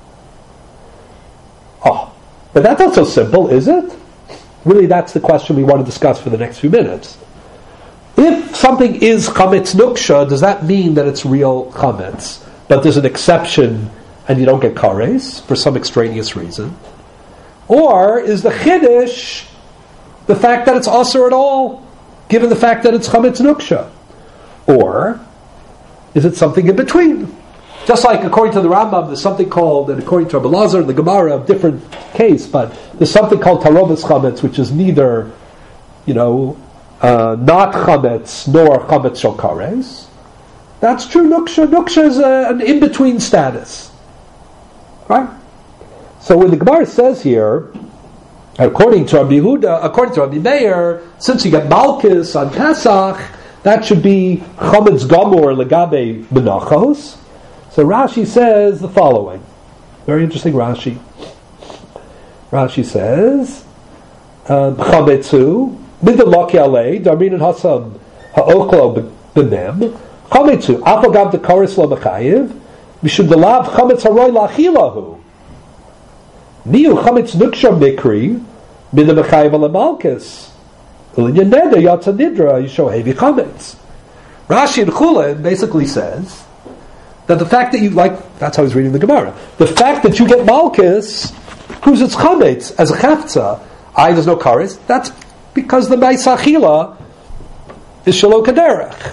Oh, but that's not so simple, is it? Really, that's the question we want to discuss for the next few minutes. If something is Chametz Nuksha, does that mean that it's real Chametz? But there's an exception and you don't get Kares for some extraneous reason? Or is the Chiddush the fact that it's Asur at all, given the fact that it's Chametz Nuksha? Or is it something in between? Just like according to the Rambam, there's something called, and according to Rabbi Lazar and the Gemara, a different case, but there's something called Tarovis Chametz, which is neither, you know, Uh, not chametz nor chametz shel kares. That's true. Nuksha, nuksha is a, an in-between status, right? So when the Gemara says here, according to Rabbi Yehuda, according to Rabbi Meir, since you get Malchus on Pesach, that should be chametz gamor legabe menachos. So Rashi says the following. Very interesting Rashi. Rashi says, chametzu. Midlaki alei darmin hasam haoklo benem chametzu afagav the kares lo mechayiv mishum delav chametz haroi lachilahu niu chametz nuksha mikri min the mechayiv ala malchus ulinya neder yatsa nidra yisho heavy chametz. Rashi in Chulin basically says that the fact that you like, that's how he's reading the Gemara, the fact that you get malchus proves it's chametz as a chafza. I there's no kares. That's because the Beis Achila is Shelo Kaderech.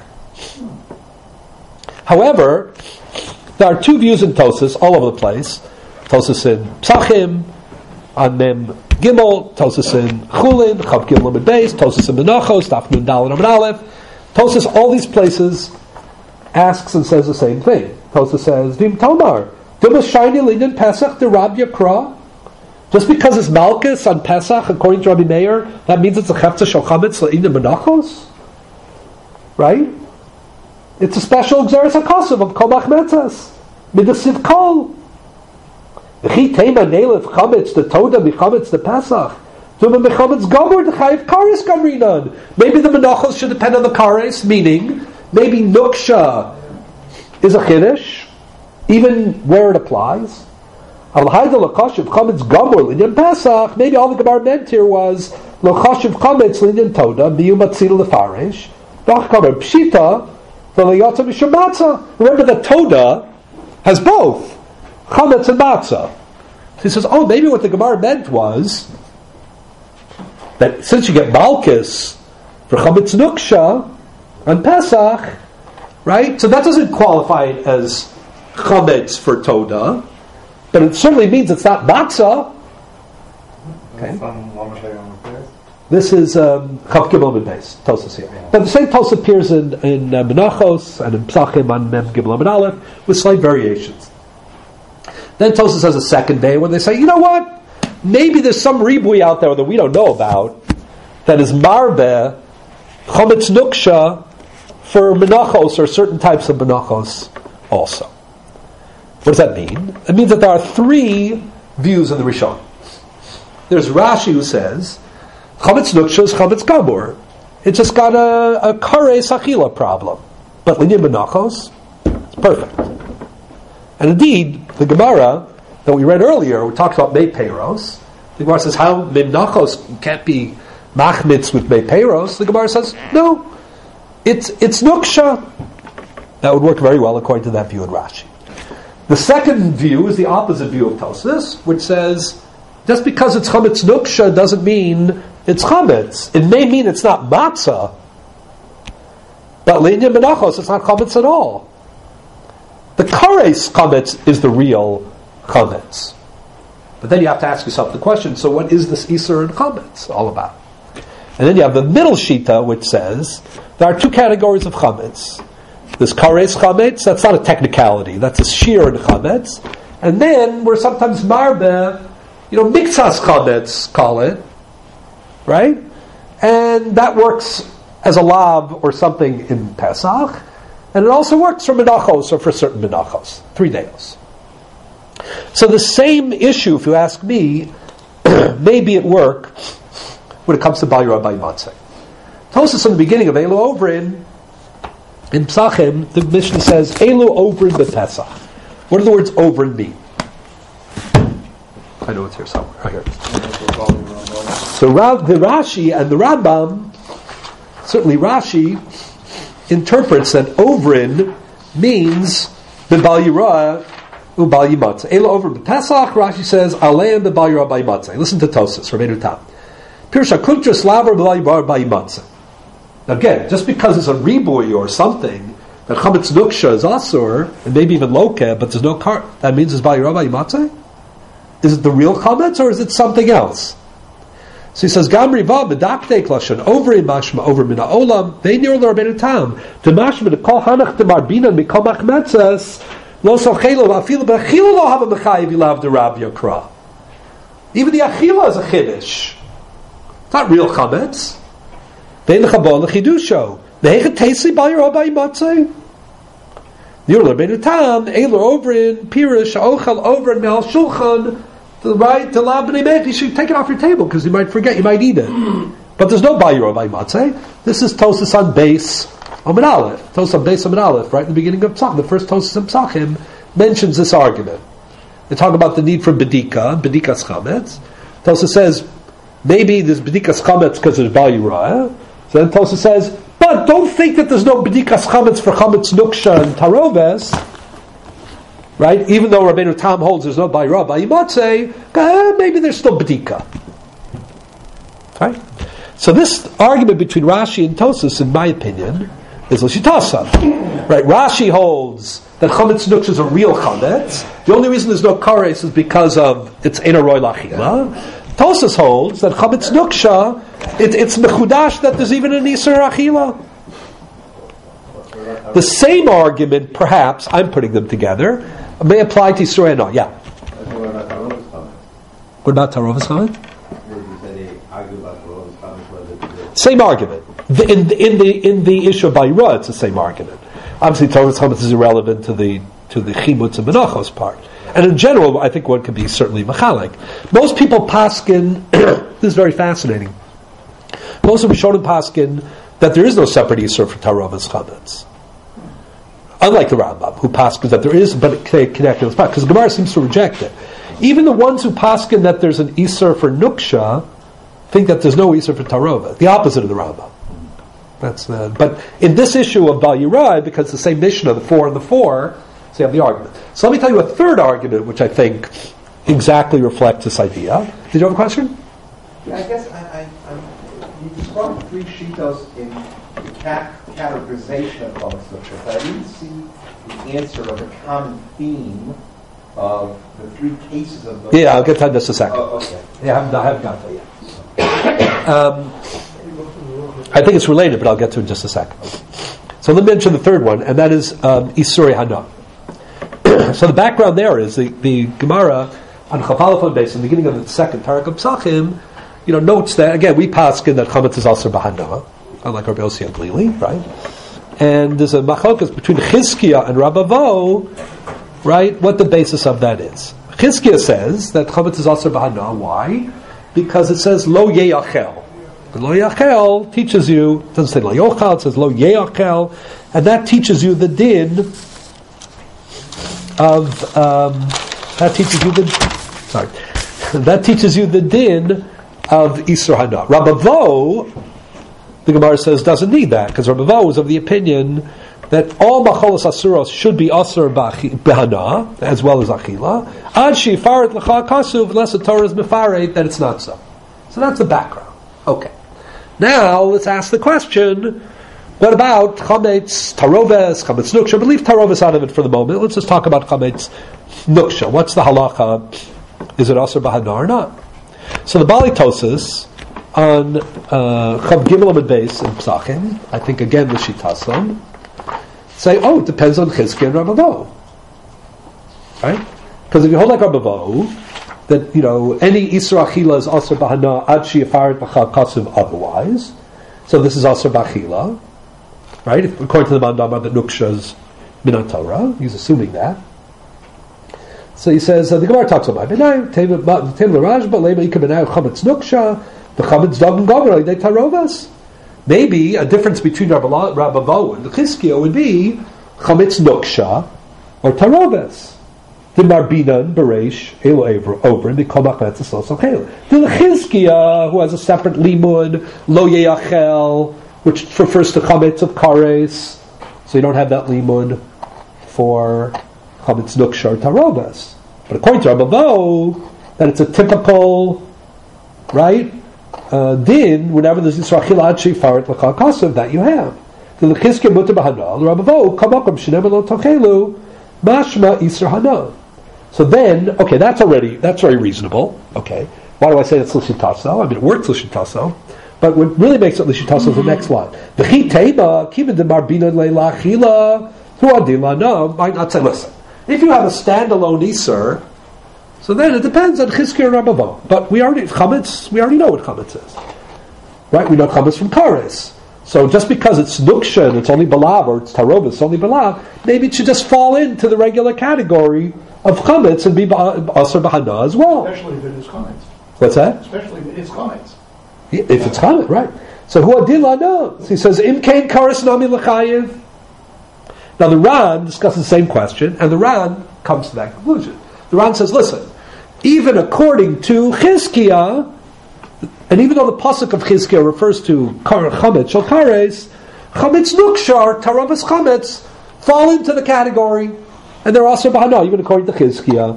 However, there are two views in Tosas all over the place. Tosas in Psachim, on Mem Gimel, Tosas in Chulin, Chav Gimel Amud Beis, Tosas in Menachos, Daf Nun Daled Amud Aleph. Tosas, all these places asks and says the same thing. Tosfos says, Vim Tomar, Dimas Shiny Linyan Pesach de Rab Yakra. Just because it's Malchus on Pesach, according to Rabbi Meir, that means it's a Chefza Shel Chametz Le'inyan Menachos? Right? It's a special Xeris HaKosav of Kol Machmetzes. Midasiv Kol. V'chi Tema Neilef Chametz de Toda Michametz de Pesach. Maybe the menachos should depend on the kares, meaning maybe nuksha is a chiddush, even where it applies. Maybe all the Gemara meant here was lochashiv chametz linyan toda biyumatzil lefarish pshita v'leyotza mishamatza. Remember that toda has both chametz and matzah. So he says, oh, maybe what the Gemara meant was that since you get Malchus for Chametz Nuksha on Pesach, right? So that doesn't qualify it as Chametz for Toda, but it certainly means it's not Matzah. Okay. This is um, Chav Gimel Amud Beis, Tosfos here. Now the same Tosfos appears in, in uh, Menachos and in Psachim on Mem Gimel Amud Aleph with slight variations. Then Tosfos has a second day when they say, you know what? Maybe there's some ribui out there that we don't know about that is marbe chometz nuksha for menachos or certain types of menachos also. What does that mean? It means that there are three views in the Rishon. There's Rashi who says chometz nuksha is chometz gabur. It's just got a, a kares achila problem, but linyan menachos, it's perfect. And indeed, the Gemara that we read earlier, we talked about Mei Peiros. The Gemara says, how Memnachos can't be machmitz with Mei Peiros? The Gemara says, no, it's it's Nuksha. That would work very well according to that view in Rashi. The second view is the opposite view of Tosfos, which says, just because it's Chametz Nuksha doesn't mean it's Chametz. It may mean it's not Matzah, but Linyan Menachos, it's not Chametz at all. The Kares Chametz is the real Chametz. But then you have to ask yourself the question, so what is this Isur and Chametz all about? And then you have the middle Shita, which says there are two categories of Chametz. There's Kares Chametz, that's not a technicality, that's a Shir and Chametz. And then we're sometimes Marbe, you know, Miktsas Chametz, call it, right? And that works as a Lav or something in Pesach, and it also works for Menachos or for certain Menachos, three days. So the same issue, if you ask me, may be at work when it comes to Bal Yirah Bal Matzeh. Tosfos in the beginning of Elu Ovrin, in Psachim, the Mishnah says, Elu Ovrin B'Pesach. What do the words Ovrin mean? I know it's here somewhere. Right here. So the Rashi and the Rambam, certainly Rashi, interprets that Ovrin means the Bal Yirah Ubal Yimatzeh. Elo over Pesach, Rashi says, Aleim b'Bal Yirah Bal Yimatzeh. Listen to Tosfos, Rabbeinu Tam. Pirsha Kuntra Slaver b'Bal Yirah Bal Yimatzeh. Again, just because it's a ribui or something, that Chametz Nuksha is Asur, and maybe even Lokeh, but there's no car, that means it's Bal Yirah Bal Yimatzeh? Is it the real Chametz, or is it something else? So he says, Gam Riva b'Daktek Lashon, over in Mashma, over Mina Olam, Ve'nir Rabbeinu Tam, to Mashma, to Kol Hanach, to Marbina, Mikol Machmetzes, Lo sochelo afilu b'achila lo hava mechayiv ilav de Rab Yakra. Even the achila is a chiddush. It's not real chametz. Ve'en lechabon lechidusho. Ve'hechet teisli bal yirah bal yimatzeh. Nir l'Rabbeinu Tam eiler ovrin pirush ochel ovrin me'al shulchan. The right to lab b'nei me'et. You should take it off your table because you might forget. You might eat it. But there's no bal yirah bal yimatzeh. This is Tosfos on base. Amud Aleph, Tosfos on Beis Amud Aleph, right in the beginning of Psachim, the first Tosfos in Psachim mentions this argument. They talk about the need for bedika, bedikas chametz. Tosfos says maybe there's bedikas chametz because there's Bal Yirah. So then Tosfos says, but don't think that there's no bedikas chametz for chametz nuksha and taroves, right? Even though Rabbeinu Tam holds there's no Bal Yirah, Bal Yimatzeh, uh, maybe there's still bedika, right? So this argument between Rashi and Tosfos, in my opinion, is l'shitasa. Right? Rashi holds that chametz nuksha is a real chametz. The only reason there's no kares is because of it's ein aroi lachila. Tosfos holds that chametz nuksha, it, it's mechudash that there's even an isur achila. The same argument, perhaps, I'm putting them together, may apply to Yisur Hana. Yeah. What about Tarova's comment? What about Tarova's comment? Where you said they argue about Tarova's comment whether it's Same argument. The, in, the, in the in the issue of Bayra, it's the same argument. Obviously, Tarova's comment is irrelevant to the to the Chimutz and Menachos part. And in general, I think one could be certainly Machalik. Most people paskin, this is very fascinating. Most of them showed in paskin that there is no separate Yisur for Tarova's chametz. Unlike the Rambam, who paskins that there is, but it connected with because the Gemara seems to reject it. Even the ones who paskin that there's an Yisur for Nuksha think that there's no Yisur for Tarova. The opposite of the Rambam. That's the, but in this issue of Bal Yirai, because it's the same Mishnah, the four and the four, so you have the argument. So let me tell you a third argument, which I think exactly reflects this idea. Did you have a question? Yeah, I guess I, I, I'm, you described three shitos in the cat, categorization of Chametz Nuksha, but I didn't see the answer of the common theme of the three cases of those. Yeah, I'll get to that in just a second. Oh, okay. Yeah, I haven't, I haven't got to that yet. Um, I think it's related, but I'll get to it in just a second. So let me mention the third one, and that is um, Isuri Hana. So the background there is the, the Gemara on Chafalafon base in the beginning of the second Parak of Psachim, you know, notes that again we paskin that chametz is also bahana, unlike Rabbi Yossi and Glili, right? And there's a machlokas between Chizkiah and Rabavo, right? What the basis of that is? Chizkiah says that chametz is also bahana. Why? Because it says lo yeyachel. Lo yeyachel teaches you. It doesn't say lo yochal. It says lo yeyachel, and that teaches you the din of um, that teaches you the sorry that teaches you the din of Isur Hana. Rabavo, the Gemara says, doesn't need that because Rabavo was of the opinion that all macholos asuros should be asur b'hana as well as achila. Ad shefaret l'cha kasuv unless the Torah is mefaret that it's not so. So that's the background. Okay, now let's ask the question. What about chametz taroves, chametz nuksha? But leave taroves out of it for the moment. Let's just talk about chametz nuksha. What's the halacha? Is it asur b'hana or not? So the Bali Tosas on Chav Gimel Amud Beis in Psachim, I think again the Shitason, say, oh, it depends on Chizkiah and Rabavo, right? Because if you hold like Rabavo, that you know any Isra Achila is asur b'hana ad she'afaret b'chav kasuv otherwise, so this is asur b'achila. Right? If, according to the Mandama, that Nuksha's Minat Torah, he's assuming that. So he says, uh, the Gemara talks about Benai, Tevim L'Raj, but Lema Ika Benai, Chametz Nuksha, the Chametz Dogim Gomer, they Tarovas. Maybe a difference between Rabavo and the Chizkiah would be Chametz Nuksha or Tarovas. The Marbinan, Beresh, Elo over, and the Komach is also Chel. The Chizkiah, who has a separate Limud, Lo Yeachel, which refers to chametz of kares, so you don't have that limud for chametz nuksha or tarobas. But according to Rabavo, that it's a typical, right, uh, din whenever there's Yisrachil ad shefaret l'chal kasav that you have. The lechizke mutar b'hana, the Rabavo kamakom shenem lo tochelu mashma Yisra hana. So then, okay, that's already that's very reasonable. Okay, why do I say it's l'shitaso? I mean, it works l'shitaso. But what really makes it l'shitaso is the next line. The chitema kiven de marbinan leila chila hu adila. No, might not say. Listen, if you have a standalone iser, so then it depends on chizkiah and rabavo. But we already chametz. We already know what chametz is, right? We know chametz from kares. So just because it's nuksha and it's only balav or it's tarov, it's only balav, maybe it should just fall into the regular category of chametz and be asur b'hana as well. Especially if it is chametz. What's that? Especially if it is chametz. If it's chametz, right? So who adila knows? He says im kain kares nami l'chayiv. Now the Ran discusses the same question, and the Ran comes to that conclusion. The Ran says, listen, even according to Chizkiah, and even though the pasuk of Chizkiah refers to kar, chametz shel kares, chametz nukshar, taravas chametz, fall into the category, and they're also b'hana, even according to Chizkiah.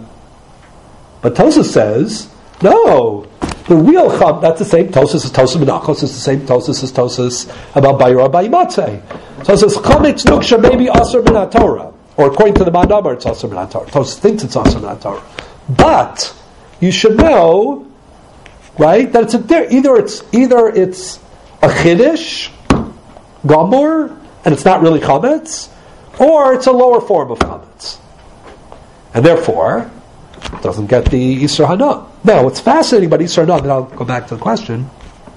But Tosas says, no, the real cham, that's the same Tosas as Tosas Menachos, is the same Tosas as Tosas about Bayra Bayimatzeh. So it says, chametz nuksha maybe asur min Torah, or according to the Mandamar, it's asur min Torah. Tosas thinks it's asur min Torah. But you should know, right, that it's a, either it's either it's a chiddush, gomor, and it's not really chametz, or it's a lower form of chametz, and therefore it doesn't get the Isur Hana. Now, what's fascinating about Isur Hana, then I'll go back to the question,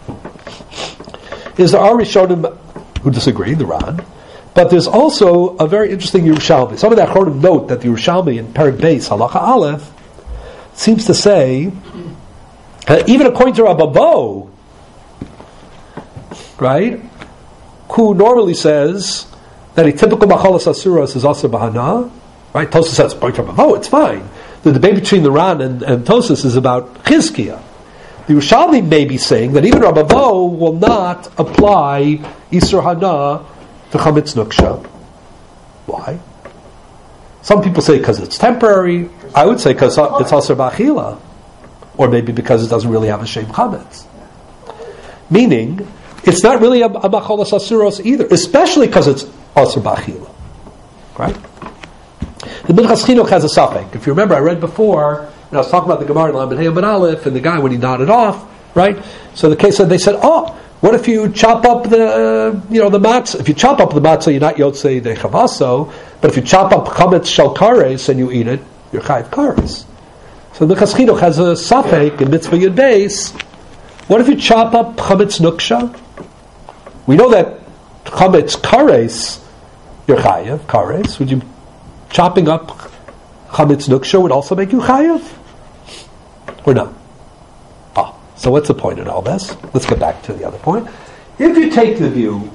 is there are Rishonim who disagree, the Ran, but there's also a very interesting Yerushalmi. Some of the Achronim note that the Yerushalmi in Perek Beis, Halacha Aleph, seems to say, uh, even according to Rababo, right, who normally says that a typical Machalas Asuros is also Bahana, right? Tosas says, according to Rababo, it's fine. The debate between the Ran and, and Tosas is about Chizkiah. The Yerushalmi may be saying that even Rababo will not apply Isur Hana to Chametz Nuksha. Why? Some people say because it's temporary. I would say because it's Asur B'Achila. Or maybe because it doesn't really have a Shem Chametz. Meaning, it's not really a, a Machalas Asuros either, especially because it's Asur B'Achila. Right? The Minchas Chinuch has a suffix. If you remember, I read before, and I was talking about the Gemara in Lamed Hey and Aleph, and the guy when he nodded off, right? So the case said, they said, oh, what if you chop up the, uh, you know, the matzah? If you chop up the matzah, you're not yotzei de chavaso, but if you chop up chametz shel kares and you eat it, you're chayiv kares. So the Minchas Chinuch has a suffix in mitzvah yud beis. What if you chop up chametz nuksha? We know that chametz kares, you're chayiv kares. Would you chopping up chametz nuksha would also make you chayiv? Or no? Ah, so what's the point in all this? Let's get back to the other point. If you take the view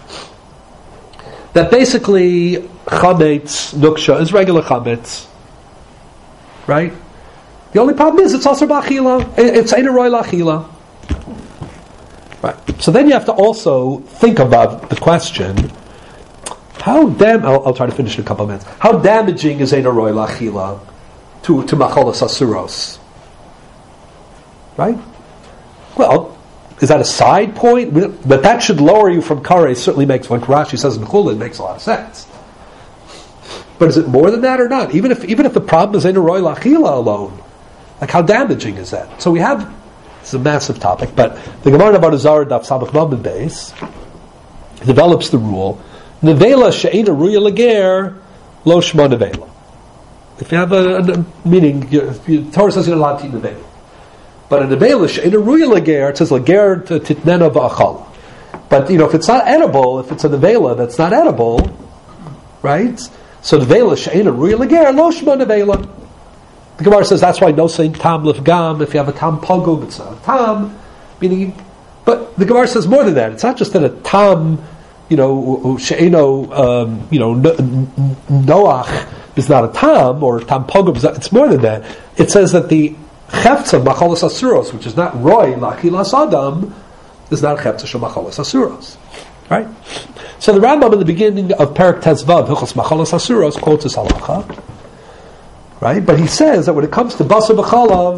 that basically chametz nuksha is regular chametz, right? The only problem is it's also b'achila. It's ein roy l'achila. Right. So then you have to also think about the question: how dam? I'll, I'll try to finish in a couple of minutes. How damaging is ein roy l'achila to to machalas asuros? Right? Well, is that a side point? But that should lower you from kares. Certainly makes what Rashi says in Chulin makes a lot of sense. But is it more than that or not? Even if even if the problem is ein roy l'achila alone, like how damaging is that? So we have, it's a massive topic, but the Gemara about Azar Daf Samach Mamad Beis develops the rule: nevela she'ena ruya leger lo shma nevela. If you have a, a meaning, you, Torah says you're not allowed to eat nevela, but a nevela she'ena ruya leger, it says leger titnena va'achala. But you know, if it's not edible, if it's a nevela that's not edible, right? So nevela she'ena ruya leger lo shma nevela. The Gemara says that's why no saying tam lifgam. If you have a tam pogum, it's not a tam. Meaning, but the Gemara says more than that. It's not just that a tam, you know, she'eno, um, you know, noach is not a tam or tam pogum. It's more than that. It says that the chefza machalas asuros, which is not roy lachilas adam, is not a chefza shel machalas asuros. Right. So the Rambam in the beginning of Perek Tezvav Hilchos Machalas Asuros quotes this halacha. Right? But he says that when it comes to basar b'chalav,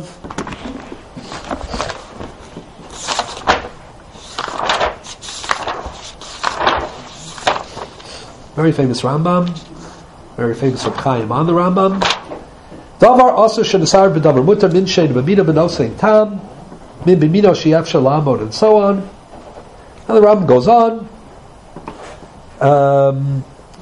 very famous Rambam, very famous Reb Chaim on the Rambam. Davar also shenisar b'davar mutar min shein b'mina b'nosein tam min b'mino she'yaf shalamod and so on. And the Rambam goes on. Um,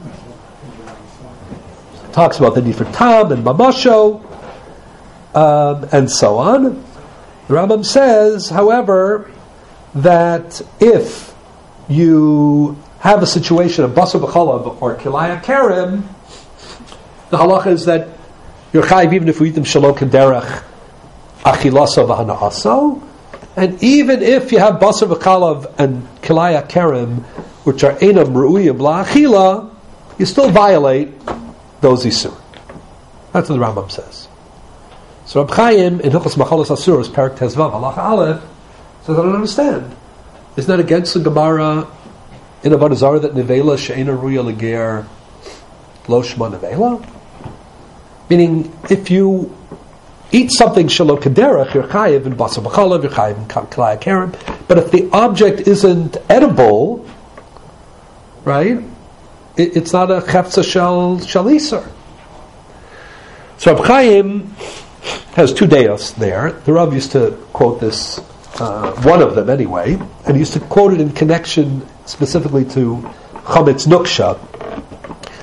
talks about the need for tam and mamasho, um, and so on. The Rambam says, however, that if you have a situation of basar b'chalav or kilaya kerem, the halacha is that you're chayiv even if you eat them shalom kederach achilaso v'hanaaso, and even if you have basar b'chalav and kilaya kerem, which are enam ru'uyim la'achila, you still violate those isur. That's what the Rambam says. So Reb Chaim in Hilchos Machalas Asuros, Perek Tezvav, Halacha Aleph, says, I don't understand. Isn't that against the Gemara in Avodah Zarah that nevela she'ena ruya leger lo shma nevela? Meaning, if you eat something shelo kederach, you're chayiv in basar b'chalav, you're chayiv in kalaya kerem. But if the object isn't edible, right? It, it's not a chefza shel shel iser. So Reb Chaim has two deos there. The Rav used to quote this, uh, one of them anyway, and he used to quote it in connection specifically to chametz nuksha.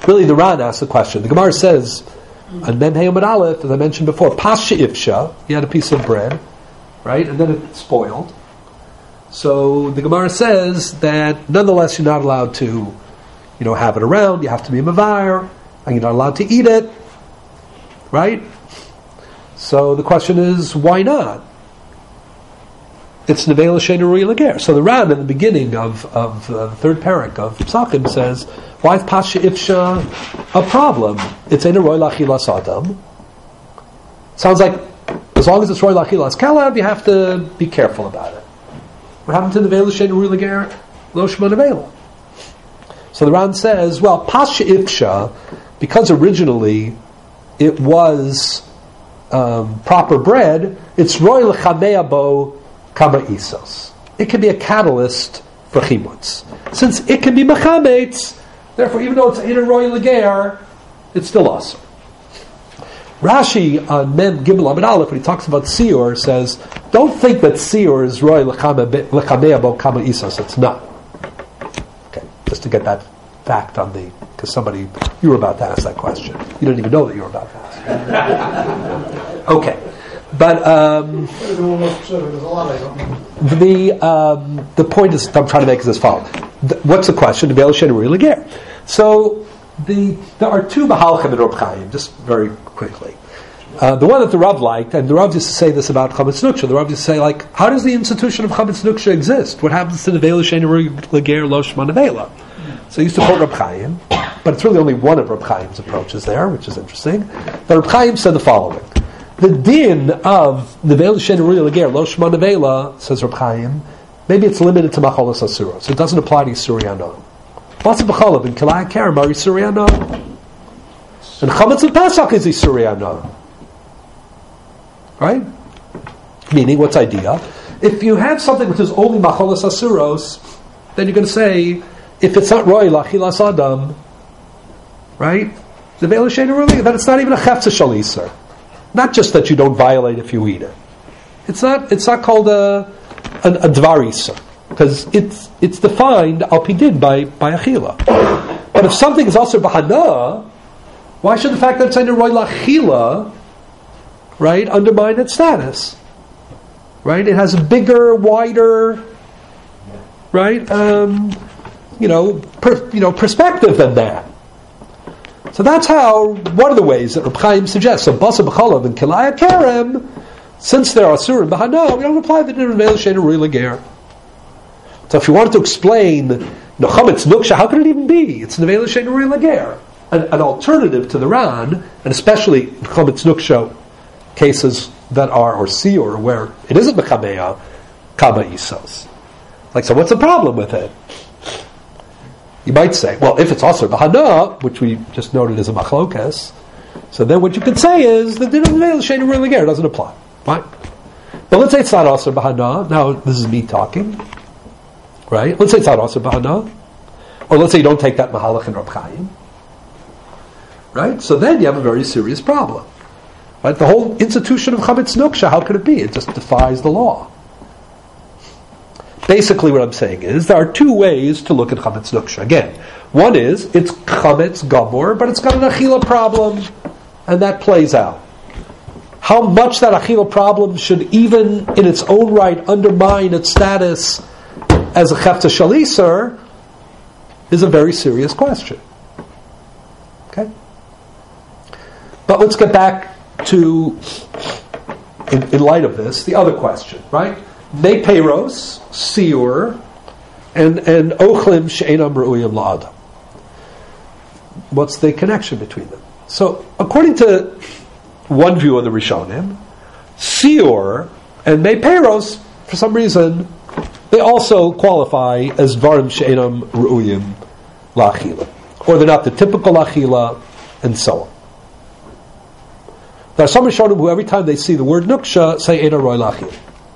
really the Ran asks the question. The Gemara says, on Mem Hey Amud Aleph, as I mentioned before, Pasha Ifsha, he had a piece of bread, right, and then it spoiled. So the Gemara says that nonetheless you're not allowed to, you know, have it around. You have to be a Mavayr, and you're not allowed to eat it, right? So the question is, why not? It's Nevela Sheinu Rui Lager. So the Ran in the beginning of, of uh, the third parak of Psachim says, why is Pasha Ifsha a problem? It's Ein Roi Lachilas Adam. Sounds like as long as it's Roi Lachilas Kalab, you have to be careful about it. What happened to Nevela Sheinu Rui Lager? Lo Shema Nevela. So the Ran says, well, Pasha Ifsha, because originally it was um, proper bread, it's Roi Lechamea Bo Kama Isos. It can be a catalyst for chimutz. Since it can be mechametz, therefore, even though it's Einer Roi Lager, it's still awesome. Rashi on Mem Gimel Amud Aleph, when he talks about Siur, says, don't think that Siur is Roi Lechamea Bo Kama Isos. It's not. Okay, just to get that fact on the, because somebody, you were about to ask that question. You didn't even know that you were about to ask. Okay. But um, the um, the point is I'm trying to make is as follows. The, what's the question? The Nevela Sheinu Rui Lager. So the there are two Mahalchim in Reb Chaim, just very quickly. Uh, the one that the Rav liked, and the Rav used to say this about Chametz Nuksha. The Rav used to say, like, how does the institution of Chametz Nuksha exist? What happens to the Nevela Sheinu Rui Lager Lo Shema Nevela? So he used to quote Reb Chaim, but it's really only one of Reb Chaim's approaches there, which is interesting. But Reb Chaim said the following. The din of Nevela Sheinu Rui Lager Lo Shema Nevela, says Reb Chaim, maybe it's limited to Macholas Asuros. It doesn't apply to Yisuri Anon. What's the B'cholav in Kilai Kerem are Yisuri Anon? And Chametz of Pesach is Yisuri Anon. Right? Meaning, what's idea? If you have something which is only Macholas Asuros, then you're going to say, if it's not Roi Lachilas Adam, right? Nevela Sheinu Rui Lager, then it's not even a Chefza Shal Yisur. Not just that you don't violate if you eat it. It's not. It's not called a a, a dvar yisur, because it's it's defined al pidin by by achila. But if something is also b'hana, why should the fact that it's under roi lachila, right, undermine its status? Right? It has a bigger, wider, right, um, you know, per, you know, perspective than that. So that's how, one of the ways that Reb Chaim suggests. So Basa B'cholav and Kilaya Kerem, since there are Asur and Bahana, we don't apply the din of Nevela Sheinu Rui Lager. So if you wanted to explain, you know, Chametz Nuksha, how could it even be? It's Nevela Sheinu Rui Lager. An, an alternative to the Ran, and especially in Chametz Nuksha cases that are, or Siur, where it isn't Mechameya, Kama Isos. Like, so what's the problem with it? You might say, well, if it's also Bahana, which we just noted as a machlokas, so then what you could say is the din of Nevela Sheinu Rui Lager doesn't apply. Fine. But let's say it's not also Bahana. Now, this is me talking. Right? Let's say it's not also Bahana. Or let's say you don't take that Mahalach in Reb Chaim. Right? So then you have a very serious problem. Right? The whole institution of Chametz Nuksha, how could it be? It just defies the law. Basically what I'm saying is, there are two ways to look at Chametz Nuksha. Again, one is, it's Chametz Gamor, but it's got an Achila problem, and that plays out. How much that Achila problem should even, in its own right, undermine its status as a Chefta Shal Yisur is a very serious question. Okay? But let's get back to, in, in light of this, the other question, right? Mei Peiros, Siur, and and Ochlim She'enam Ru'uyim La'adam. What's the connection between them? So, according to one view of the Rishonim, Siur and Mei Peiros, for some reason, they also qualify as Dvarim She'enam Ru'uyim La'achila. Or they're not the typical Achila, and so on. There are some Rishonim who every time they see the word Nuksha, say Eina Roi La'achila.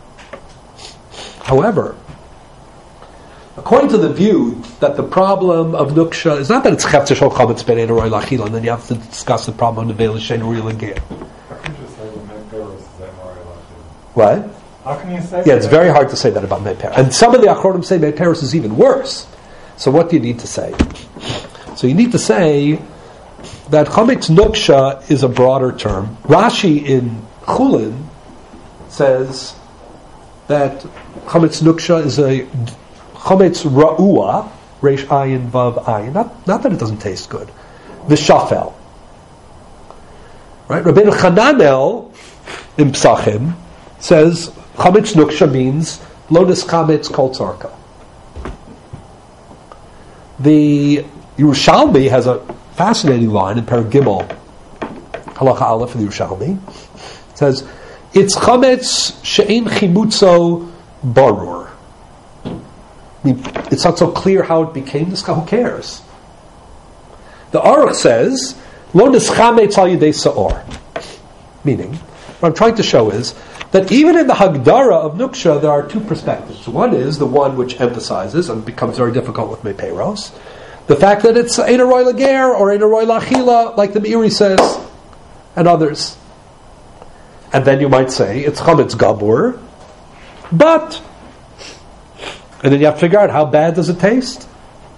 However, according to the view that the problem of Nuksha is not that it's Chefza Shal Chametz Ben Eina Roi La'achila, and then you have to discuss the problem of Nevela Sheinu Rui Lager. How can you just say that Mei Peiros is Eina Roi La'achila? What? How can you say Yeah, it's very hard to say that about Mei Peiros. And some of the Achronim say Mei Peiros is even worse. So what do you need to say? So you need to say that chametz nuksha is a broader term. Rashi in Chulin says that chametz nuksha is a chametz ra'ua, reish ayin vav ayin. Not, not that it doesn't taste good. V'shafel. Right? Rabbeinu Chananel in Psachim says chametz nuksha means lotus chametz kol tzarka. The Yerushalmi has a fascinating line in Perek Gimel, Halacha Aleph in the Yerushalmi. It says, it's chametz she'ein chimutzo barur. I mean, it's not so clear how it became this. Who cares? The Aruch says, lo nischametz al yedei sa'or. Meaning, what I'm trying to show is that even in the Hagdara of Nuksha, there are two perspectives. One is the one which emphasizes, and becomes very difficult with Mepeiros, the fact that it's Ein Aroy Lager or Ein Aroy Lachila, like the Meiri says, and others. And then you might say, it's Chametz Gabur, but, and then you have to figure out how bad does it taste?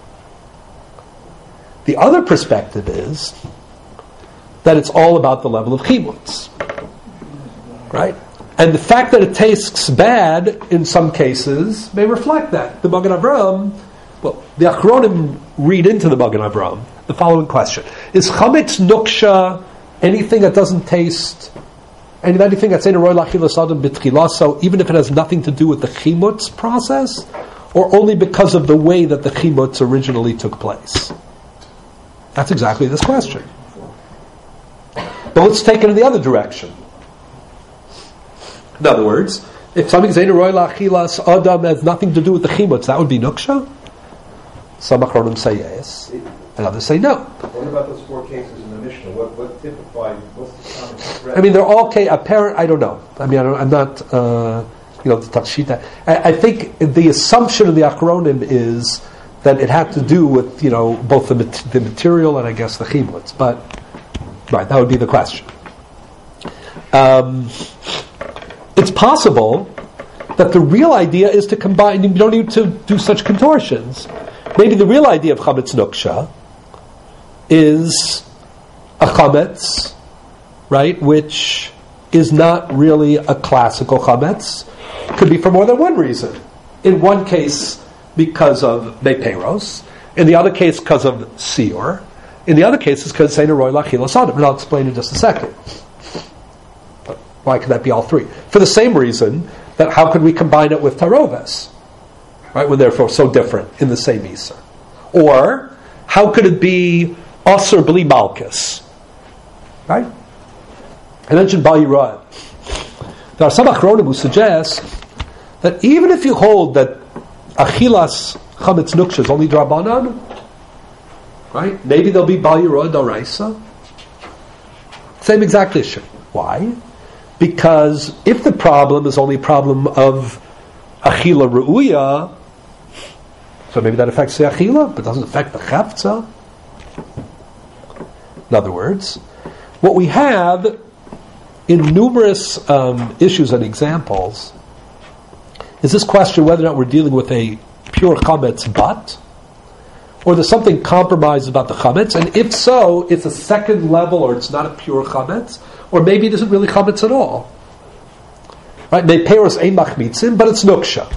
The other perspective is that it's all about the level of chimutz. Right? And the fact that it tastes bad in some cases may reflect that. The Magen Avraham, well, the Achronim read into the Magen Avraham the following question. Is chametz nuksha anything that doesn't taste, anything that's in a roy lachilas adam b'tchila, so even if it has nothing to do with the chimutz process, or only because of the way that the chimutz originally took place? That's exactly this question. But let's take it in the other direction. In other words, if something's ein roy lachilas adam has nothing to do with the chimutz, that would be nuksha? Some achronim say yes, and others say no. What about those four cases in the Mishnah? What what typified? What's the common thread? I mean, they're all ca- apparent. I don't know. I mean, I don't, I'm not, uh, you know, to touch shita. I, I think the assumption of the achronim is that it had to do with, you know, both the mat- the material and I guess the chimutz. But right, that would be the question. Um, it's possible that the real idea is to combine. You don't need to do such contortions. Maybe the real idea of chametz nuksha is a chametz, right, which is not really a classical chametz. Could be for more than one reason. In one case, because of mepeiros. In the other case, because of sior. In the other case, it's because it's ein roy lachilas adam. And I'll explain in just a second. But why could that be all three? For the same reason that how could we combine it with taroves? Right, when they're so different in the same Isser. Or, how could it be Asr Bli Malkus? Right? I mentioned Bal Yirad. There are some Achronim who suggest that even if you hold that Achilas Chametz Nuksha is only Drabanan, right? Maybe there'll be Bal Yirad Daraisa. Same exact issue. Why? Because if the problem is only a problem of Achila Ru'uya, so maybe that affects the Achila, but doesn't affect the Chavtza. In other words, what we have in numerous um, issues and examples is this question whether or not we're dealing with a pure Chametz but, or there's something compromised about the Chametz, and if so, it's a second level or it's not a pure Chametz, or maybe it isn't really Chametz at all. Right? Mepeiros ein machmitzim, but it's nuksha.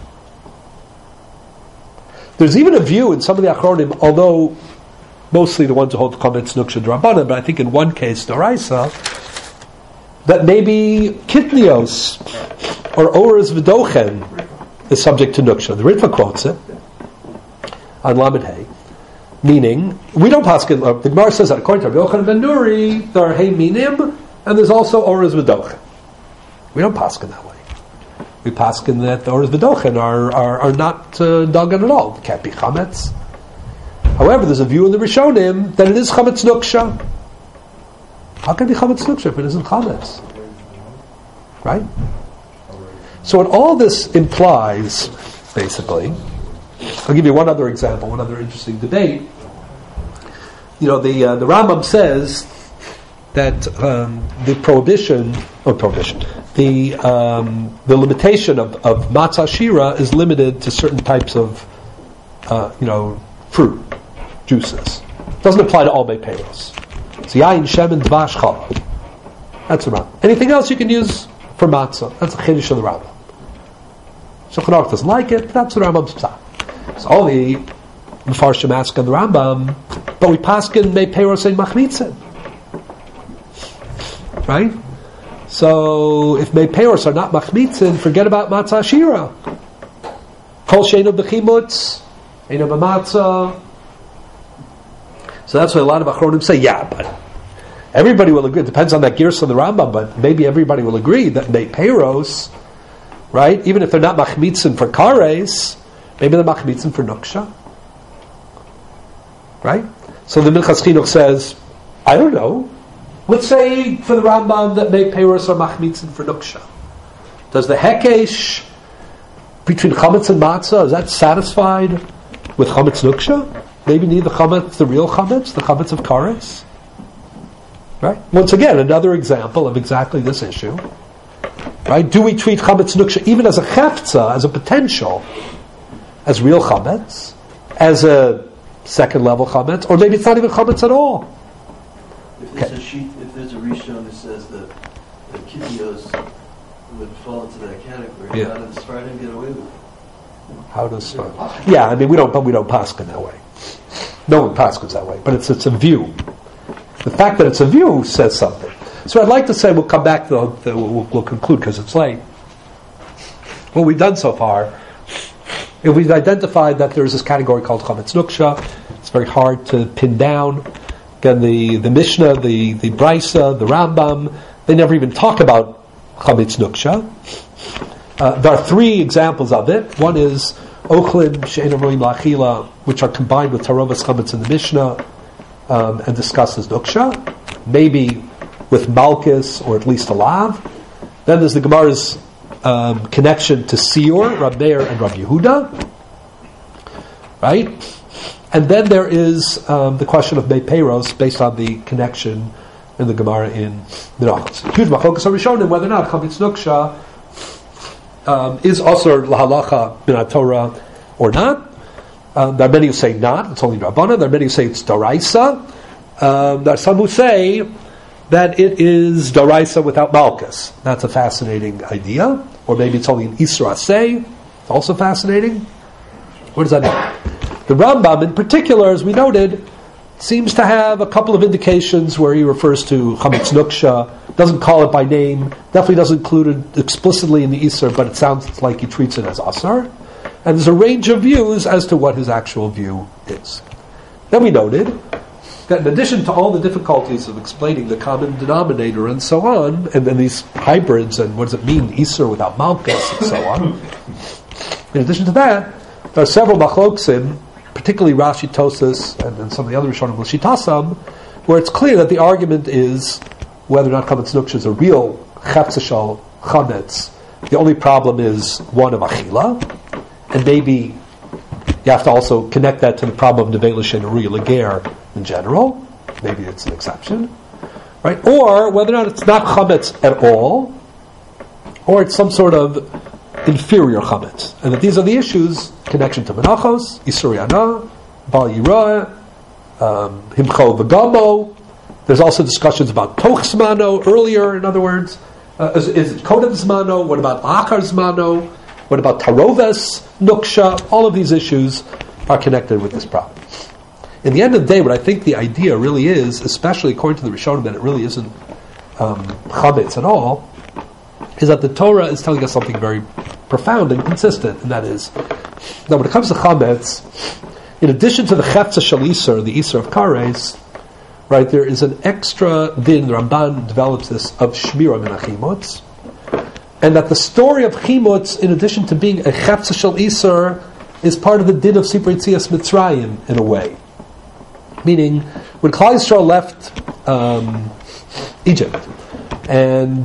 There's even a view in some of the achronim, although mostly the ones who hold chametz nuksha drabbanan, but I think in one case d'oraisa, that maybe kitnios or oras v'dochen is subject to nuksha. The Ritva quotes it on Lamed Hey, meaning we don't paskin. Uh, the Gemara says that according to Rabbi Yochanan ben Nuri, there are hey minim and there's also oras v'dochen. We don't paskin that way. We paskin that the Oras V'dochen are, are, are not uh, dagan at all. It can't be chametz. However, there's a view in the Rishonim that it is chametz nuksha. How can it be chametz nuksha if it isn't chametz? Right? So what all this implies, basically, I'll give you one other example, one other interesting debate. You know, the uh, the Rambam says that um, the prohibition, or prohibition, the um, the limitation of, of matzah shira is limited to certain types of, uh, you know, fruit, juices. It doesn't apply to all mepeiros. So yain, shemen, dvash, challah. That's the Rambam. Anything else you can use for matzah. That's the chiddush of the Rambam. Shulchan Aruch doesn't like it, but that's the Rambam's pshat. So all the Mefarshim ask on the Rambam, but we paskin may peiros ein machmitzin. Right? So if may peiros are not machmitzin, forget about matzah ashira. Kol sheinu b'chimutz, einu b'matzah. So that's why a lot of achronim say, yeah, but everybody will agree. It depends on that gears of the Rambam, but maybe everybody will agree that may peiros, right? Even if they're not machmitzin for kares, maybe they're machmitzin for nuksha. Right? So the Minchas Chinuch says, I don't know. Let's say for the Rambam that may peiros are machmitzin for nuksha. Does the hekesh between chametz and matzah, is that satisfied with chametz nuksha? Maybe need the chametz, the real chametz, the chametz of kares? Right? Once again, another example of exactly this issue. Right? Do we treat chametz nuksha even as a chefza, as a potential, as real chametz, as a second level chametz, or maybe it's not even chametz at all? If there's Okay. a sheet, if there's a rishon that says that the kitios would fall into that category, Yeah. how does Sfardim get away with it? How does uh, yeah? I mean, we don't, but we don't paskin that way. No one paskins that way, but it's it's a view. The fact that it's a view says something. So I'd like to say we'll come back to the, we'll, we'll conclude because it's late. What we've done so far, if we've identified that there's this category called chametz nuksha, it's very hard to pin down. Again, the, the Mishnah, the the Brisa, the Rambam, they never even talk about chametz nuksha. Uh, there are three examples of it. One is ochlin she'ein roim la'achila, which are combined with tarovas chametz in the Mishnah um, and discusses nuksha, maybe with malchus or at least a lav. Then there's the Gemara's um, connection to Sior, Rab Meir, and Rab Yehuda, right? And then there is um, the question of Mei Peiros based on the connection in the Gemara in Menachos. Huge machlokas are shown in whether or not chametz nuksha um, is also lahalacha min Torah or not. Um, there are many who say not; it's only Rabbana. There are many who say it's Doraisa. Um, there are some who say that it is Doraisa without Malchus. That's a fascinating idea. Or maybe it's only an Isra Aseh. It's also fascinating. What does that mean? The Rambam, in particular, as we noted, seems to have a couple of indications where he refers to Chametz Nuksha, doesn't call it by name, definitely doesn't include it explicitly in the Isra, but it sounds like he treats it as Asar. And there's a range of views as to what his actual view is. Then we noted that in addition to all the difficulties of explaining the common denominator and so on, and then these hybrids and what does it mean, Isra without Malchus and so on, in addition to that, there are several machloksim, particularly Rashi Tosas and, and some of the other Rishonim L'Shitasam, where it's clear that the argument is whether or not Chametz Nuksha is a real Chefzeshal Chametz. The only problem is one of Achila, and maybe you have to also connect that to the problem of Nevela Shenuri Lager in general. Maybe it's an exception. Right? Or whether or not it's not Chametz at all, or it's some sort of inferior chametz, and that these are the issues: connection to menachos, isur yana, bal yirah, um, himcho v'gamo. There's also discussions about toch zmano earlier. In other words, uh, is, is it kodem zmano? What about achar zmano? What about taroves nuksha? All of these issues are connected with this problem. In the end of the day, what I think the idea really is, especially according to the Rishonim, that it really isn't um, chametz at all, is that the Torah is telling us something very profound and consistent, and that is that when it comes to chametz, in addition to the chefza shel Isur, the Isur of kares, right, there is an extra din. The Ramban develops this of shmira min achimutz, and that the story of chimutz, in addition to being a chefza shel Isur, is part of the din of Sipur Yetzias Mitzrayim in a way. Meaning, when Klal Yisrael left um, Egypt, and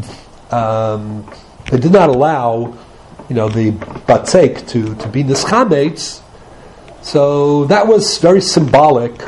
um, they did not allow, you know, the batzek to, to be nischametz, so that was very symbolic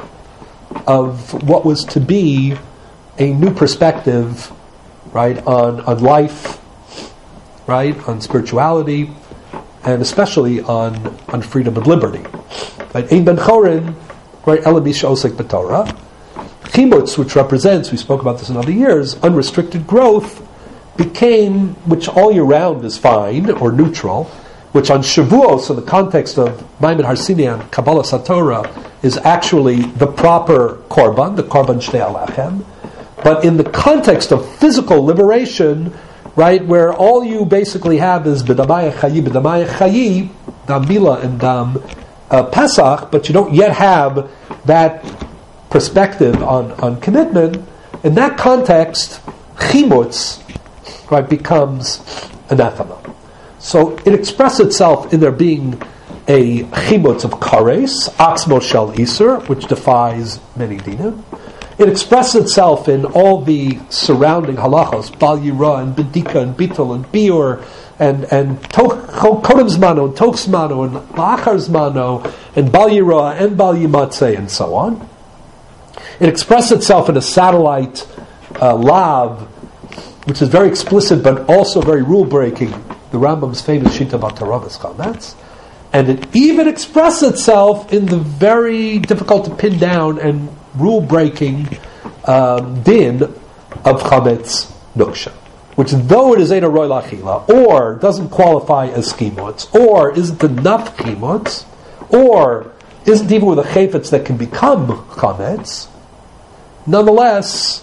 of what was to be a new perspective, right, on, on life, right, on spirituality, and especially on, on freedom and liberty. Right? Ein ben chorin, right, elam ish osek b'Torah. chimutz, which represents, we spoke about this in other years, unrestricted growth, became, which all year round is fine or neutral, which on Shavuos, in the context of Maimon Har Sinai and Kabbalah Satorah, is actually the proper korban, the korban shtei alachem. But in the context of physical liberation, right, where all you basically have is b'damaya chayi, b'damaya chayi, dam mila and dam uh, Pesach, but you don't yet have that perspective on, on commitment, in that context, chimutz, right, becomes anathema. So it expresses itself in there being a chimutz of kares, atzmo shel iser, which defies many dinim. It expresses itself in all the surrounding halachos, bal yira and bedika and bittul and biur and and kodem zmano and toch zmano and la'achar zmano and bal yira and bal yimatzeh and so on. It expresses itself in a satellite uh, lav, which is very explicit but also very rule-breaking, the Rambam's famous Shita Bataravas Chametz. And it even expresses itself in the very difficult to pin down and rule-breaking um, din of Chametz Nuksha, which though it is Eina Roy Lachila, or doesn't qualify as chimutz, or isn't enough chimutz, or isn't even with a chayfetz that can become Chametz, nonetheless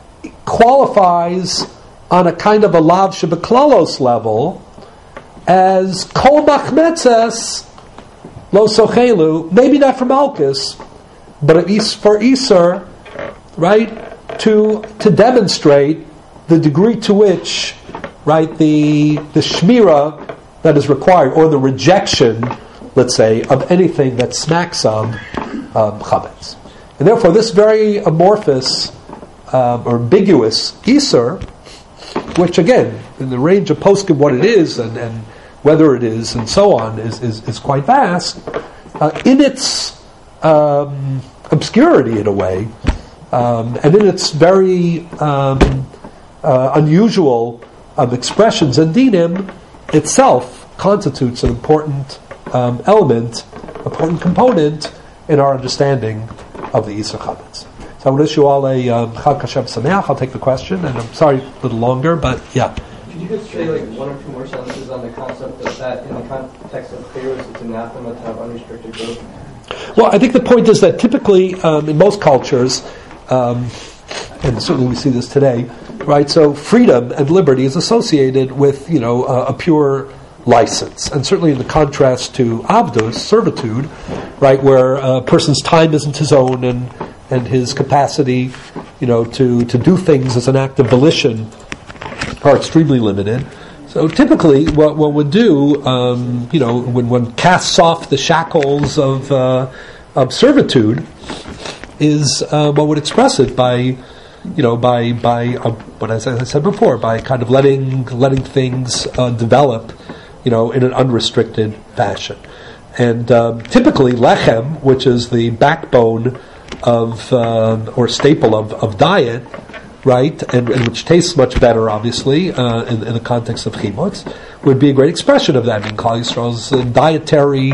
qualifies on a kind of a lav shebeklalos level as kol machmetzes lo sochelu, maybe not for Malkus, but at least for Iser, right, to to demonstrate the degree to which, right, the the shmira that is required, or the rejection, let's say, of anything that smacks of um, chametz. And therefore this very amorphous um, or ambiguous Iser, which again, in the range of poskim what it is and, and whether it is and so on, is, is, is quite vast, uh, in its um, obscurity in a way, um, and in its very um, uh, unusual um, expressions and dinim, itself constitutes an important um, element, important component in our understanding of the Iser Chametz. So I would wish you all a um, Chag Kashem Sameach. I'll take the question, and I'm sorry, a little longer, but yeah. Could you just say like one or two more sentences on the concept of that in the context of Chayrus, it's anathema to have unrestricted growth? Well, I think the point is that typically um, in most cultures, um, and certainly we see this today, right? So freedom and liberty is associated with, you know, uh, a pure license, and certainly in the contrast to avdus, servitude, right, where a person's time isn't his own and and his capacity, you know, to, to do things as an act of volition are extremely limited. So typically, what one would do, um, you know, when one casts off the shackles of uh, of servitude, is uh, one would express it by, you know, by by uh, what as I said before, by kind of letting letting things uh, develop, you know, in an unrestricted fashion. And um, typically, lechem, which is the backbone of uh, or staple of, of diet, right, and, and which tastes much better, obviously, uh, in, in the context of chimutz, would be a great expression of that. I mean, Klal Yisrael's uh, dietary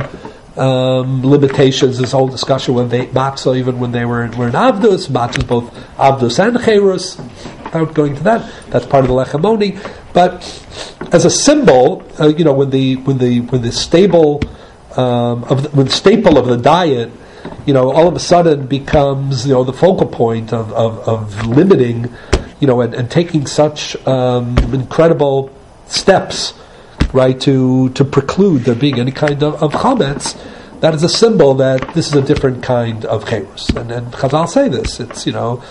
um, limitations, this whole discussion when they matzah, even when they were were in avdus, matzah both avdus and chayrus. Without going to that, that's part of the lechemoni. But as a symbol, uh, you know, when the when the when the stable um, of the, when the staple of the diet, you know, all of a sudden becomes, you know, the focal point of, of, of limiting, you know, and, and taking such um, incredible steps, right, to to preclude there being any kind of, of chametz. That is a symbol that this is a different kind of chayrus. And, and Chazal say this. It's, you know,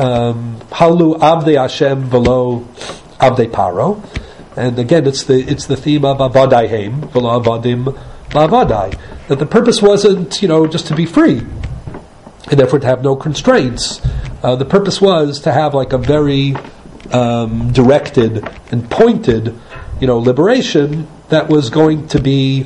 halu avdei Hashem velo avdei paro. And again, it's the it's the theme of avadai heim velo avadim la'avadai. That the purpose wasn't, you know, just to be free, and therefore to have no constraints. Uh, the purpose was to have like a very um, directed and pointed, you know, liberation that was going to be,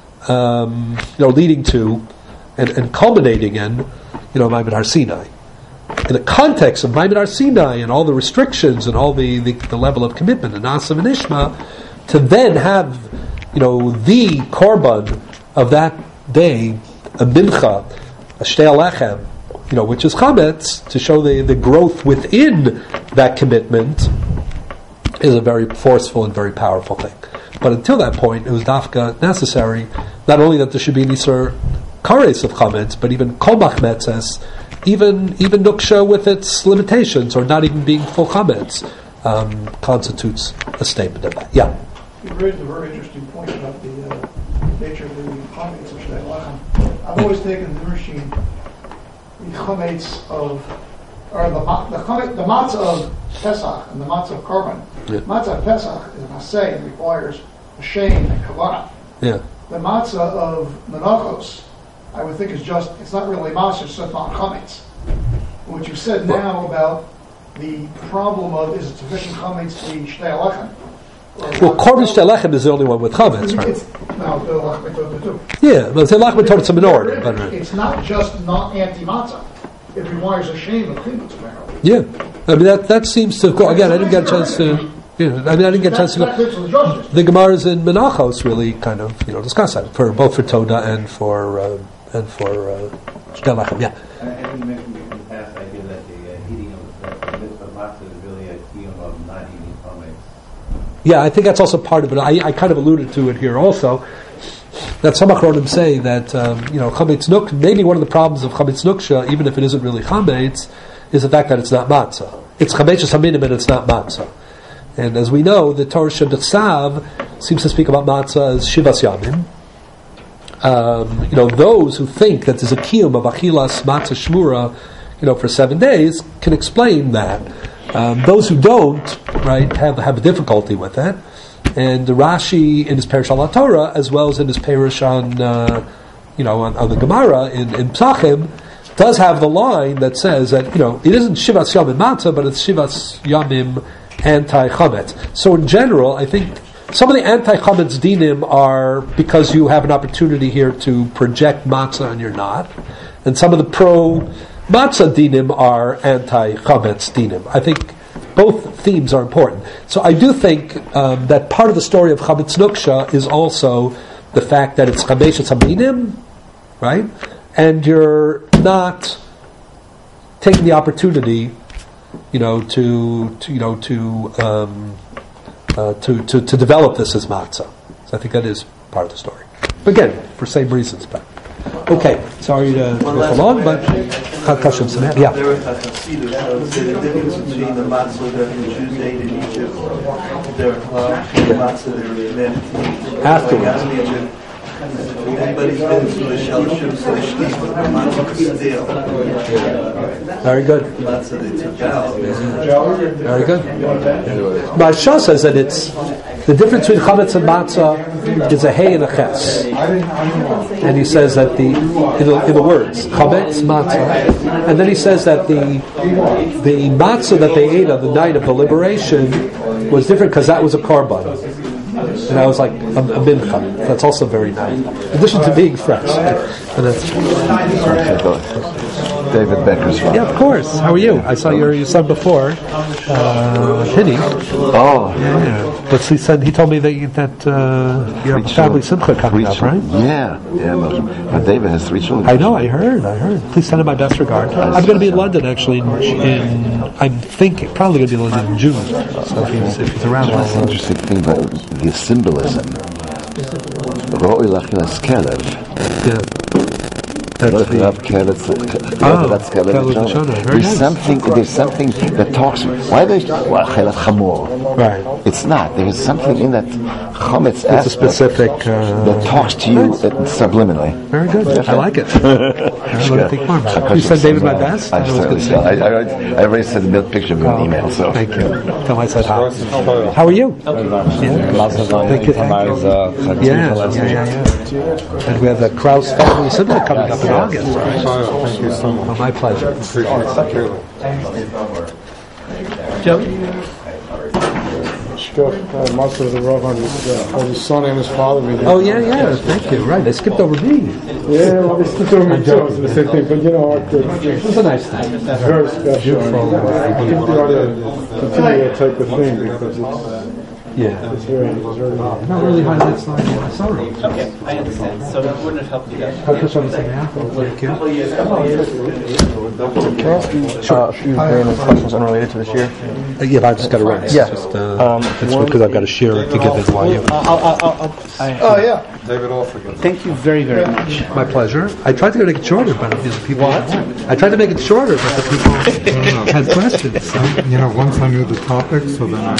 um, you know, leading to and, and culminating in, you know, Maimon Har Sinai. In the context of Maimon Har Sinai and all the restrictions and all the, the, the level of commitment and Naaseh and Ishma, to then have, you know, the korban of that day, a mincha, a shtei alechem, you know, which is chametz, to show the, the growth within that commitment, is a very forceful and very powerful thing. But until that point, it was dafka necessary, not only that there should be an isur kares of chametz, but even kol machmetzes, even even nuksha with its limitations, or not even being full chametz, um, constitutes a statement of that. Yeah. You raised a very interesting point about the uh, nature of the chametz of Shnei Lechem. I've always taken the machine, the chametz of, or the ma- the, chametz, the matzah of Pesach and the matzah of Korban. Yeah. Matzah of Pesach is an assay and requires a shame and kavanah. Yeah. The matzah of Menachos, I would think, is just, it's not really matzah, it's just not chametz. What you said now about the problem of is it sufficient chametz to be Shnei Lechem? Well, Korban Shnei Lechem is the only one with chametz, right? It's, no, the Lechem Torah too. Yeah, but the Lechem Torah is a minority. But, right. It's not just not anti-matzah. It requires a shame of kliput, apparently. Yeah, I mean that that seems to go again. I didn't get a chance to. Yeah, I mean I didn't get a chance to go. The Gemara's in Menachos really kind of you know discuss that for both for Toda and for uh, and for uh, Shnei Lechem. Yeah. I think you mentioned in the past idea that the uh, heating of the mitzvah matzah is really a key of not eating chametz. Yeah, I think that's also part of it. I, I kind of alluded to it here also. That some Achronim say that um, you know chametz nuk. Maybe one of the problems of chametz nuksha, even if it isn't really chametz, is the fact that it's not matzah. It's chametz haminim and it's not matzah. And as we know, the Torah Shebetzav seems to speak about matzah as shivas yamim. Um, you know, those who think that there's a kiyum of achilas matzah shmura, you know, for seven days, can explain that. Um, those who don't, right, have have a difficulty with that. And Rashi in his Perush al Torah, as well as in his Perush on, uh, you know, on, on the Gemara in, in Psachim, does have the line that says that you know it isn't shivas yamim matzah, but it's shivas yamim anti-chametz. So in general, I think some of the anti-chametz dinim are because you have an opportunity here to project matzah and you're not, and some of the pro-matzah dinim are anti-chametz dinim. I think both themes are important. So I do think um, that part of the story of chametz nuksha is also the fact that it's chamesh haminim, right? And you're not taking the opportunity, you know, to, to you know to, um, uh, to to to develop this as matzah. So I think that is part of the story. But again, for same reasons. But okay, sorry to go along, but yeah. There was a Chassidus that would say the difference between the matzah that the Jews ate in Egypt, their uh, the matzah they were commanded to eat Afterwards. in Egypt. Anybody's been to a Shalshim Seshti, the matzah stale. Very good. The matzah they took out. Very good. Maharsha says that it's the difference between chametz and matzah is a hey and a ches, and he says that the in the, in the words chametz matzah, and then he says that the the matzah that they ate on the night of the liberation was different because that was a korban. And I was like, a, a mincha. That's also very nice. In addition to being fresh. And that's David Becker's father. yeah, of course. How are you? I saw your, your son before, uh, Penny. Oh. Yeah, yeah. But he said, he told me that you, that uh, you have a family simcha coming up, right? Yeah, yeah. But, but David has three children. I know, I heard, I heard. Please send him my best regard. I'm going to be in London, actually, in, in I'm thinking, probably going to be in London in June. So if he's, if he's around, That's I'll... an interesting thing about the symbolism. Ro'oi lachilas kelev. Yeah. That's the, oh, that's there's something. There's something that talks. Why they? Right. It's not. There's something in that chametz aspect a specific uh, that talks to you subliminally. Very good. Yeah. I like it. I'm going to think more. You sent David my best. I, I, I, I, I already sent the picture of him in an email. So thank you. Tell him I said hi. How are you? Yeah. Thank you. Thank you. Yeah. Yeah. Yeah. Yeah. And we have the Kraus family similar coming up in August, right? Thank you so much. Oh, my pleasure. Appreciate it. Joe? much. uh, Master of the Rohan, his, uh, his son and his father. Oh, yeah, yeah, thank you. Right, they skipped over me. Yeah, well, they skipped over me too. It's the same thing, but you know what? It was a nice thing. It's very special. Beautiful. I think we ought to continue that type of thing because it's, Yeah. it's very, it's very Not really highlights like sorrow. Okay, I understand. So that wouldn't have helped you guys. How could something happen? Thank you. Uh, a few very nice questions unrelated to this year. Uh, yeah, I just got to write. Yeah. Just, uh, Um, it's one- because I've got to share it to give it while you. I'll, I'll, I'll, I'll, I, Oh, yeah. David also gets. Thank you very, very much. My pleasure. I tried to make it shorter, but the people. What? I tried to make it shorter, but the people had questions. So. You know, once I knew the topic, so then I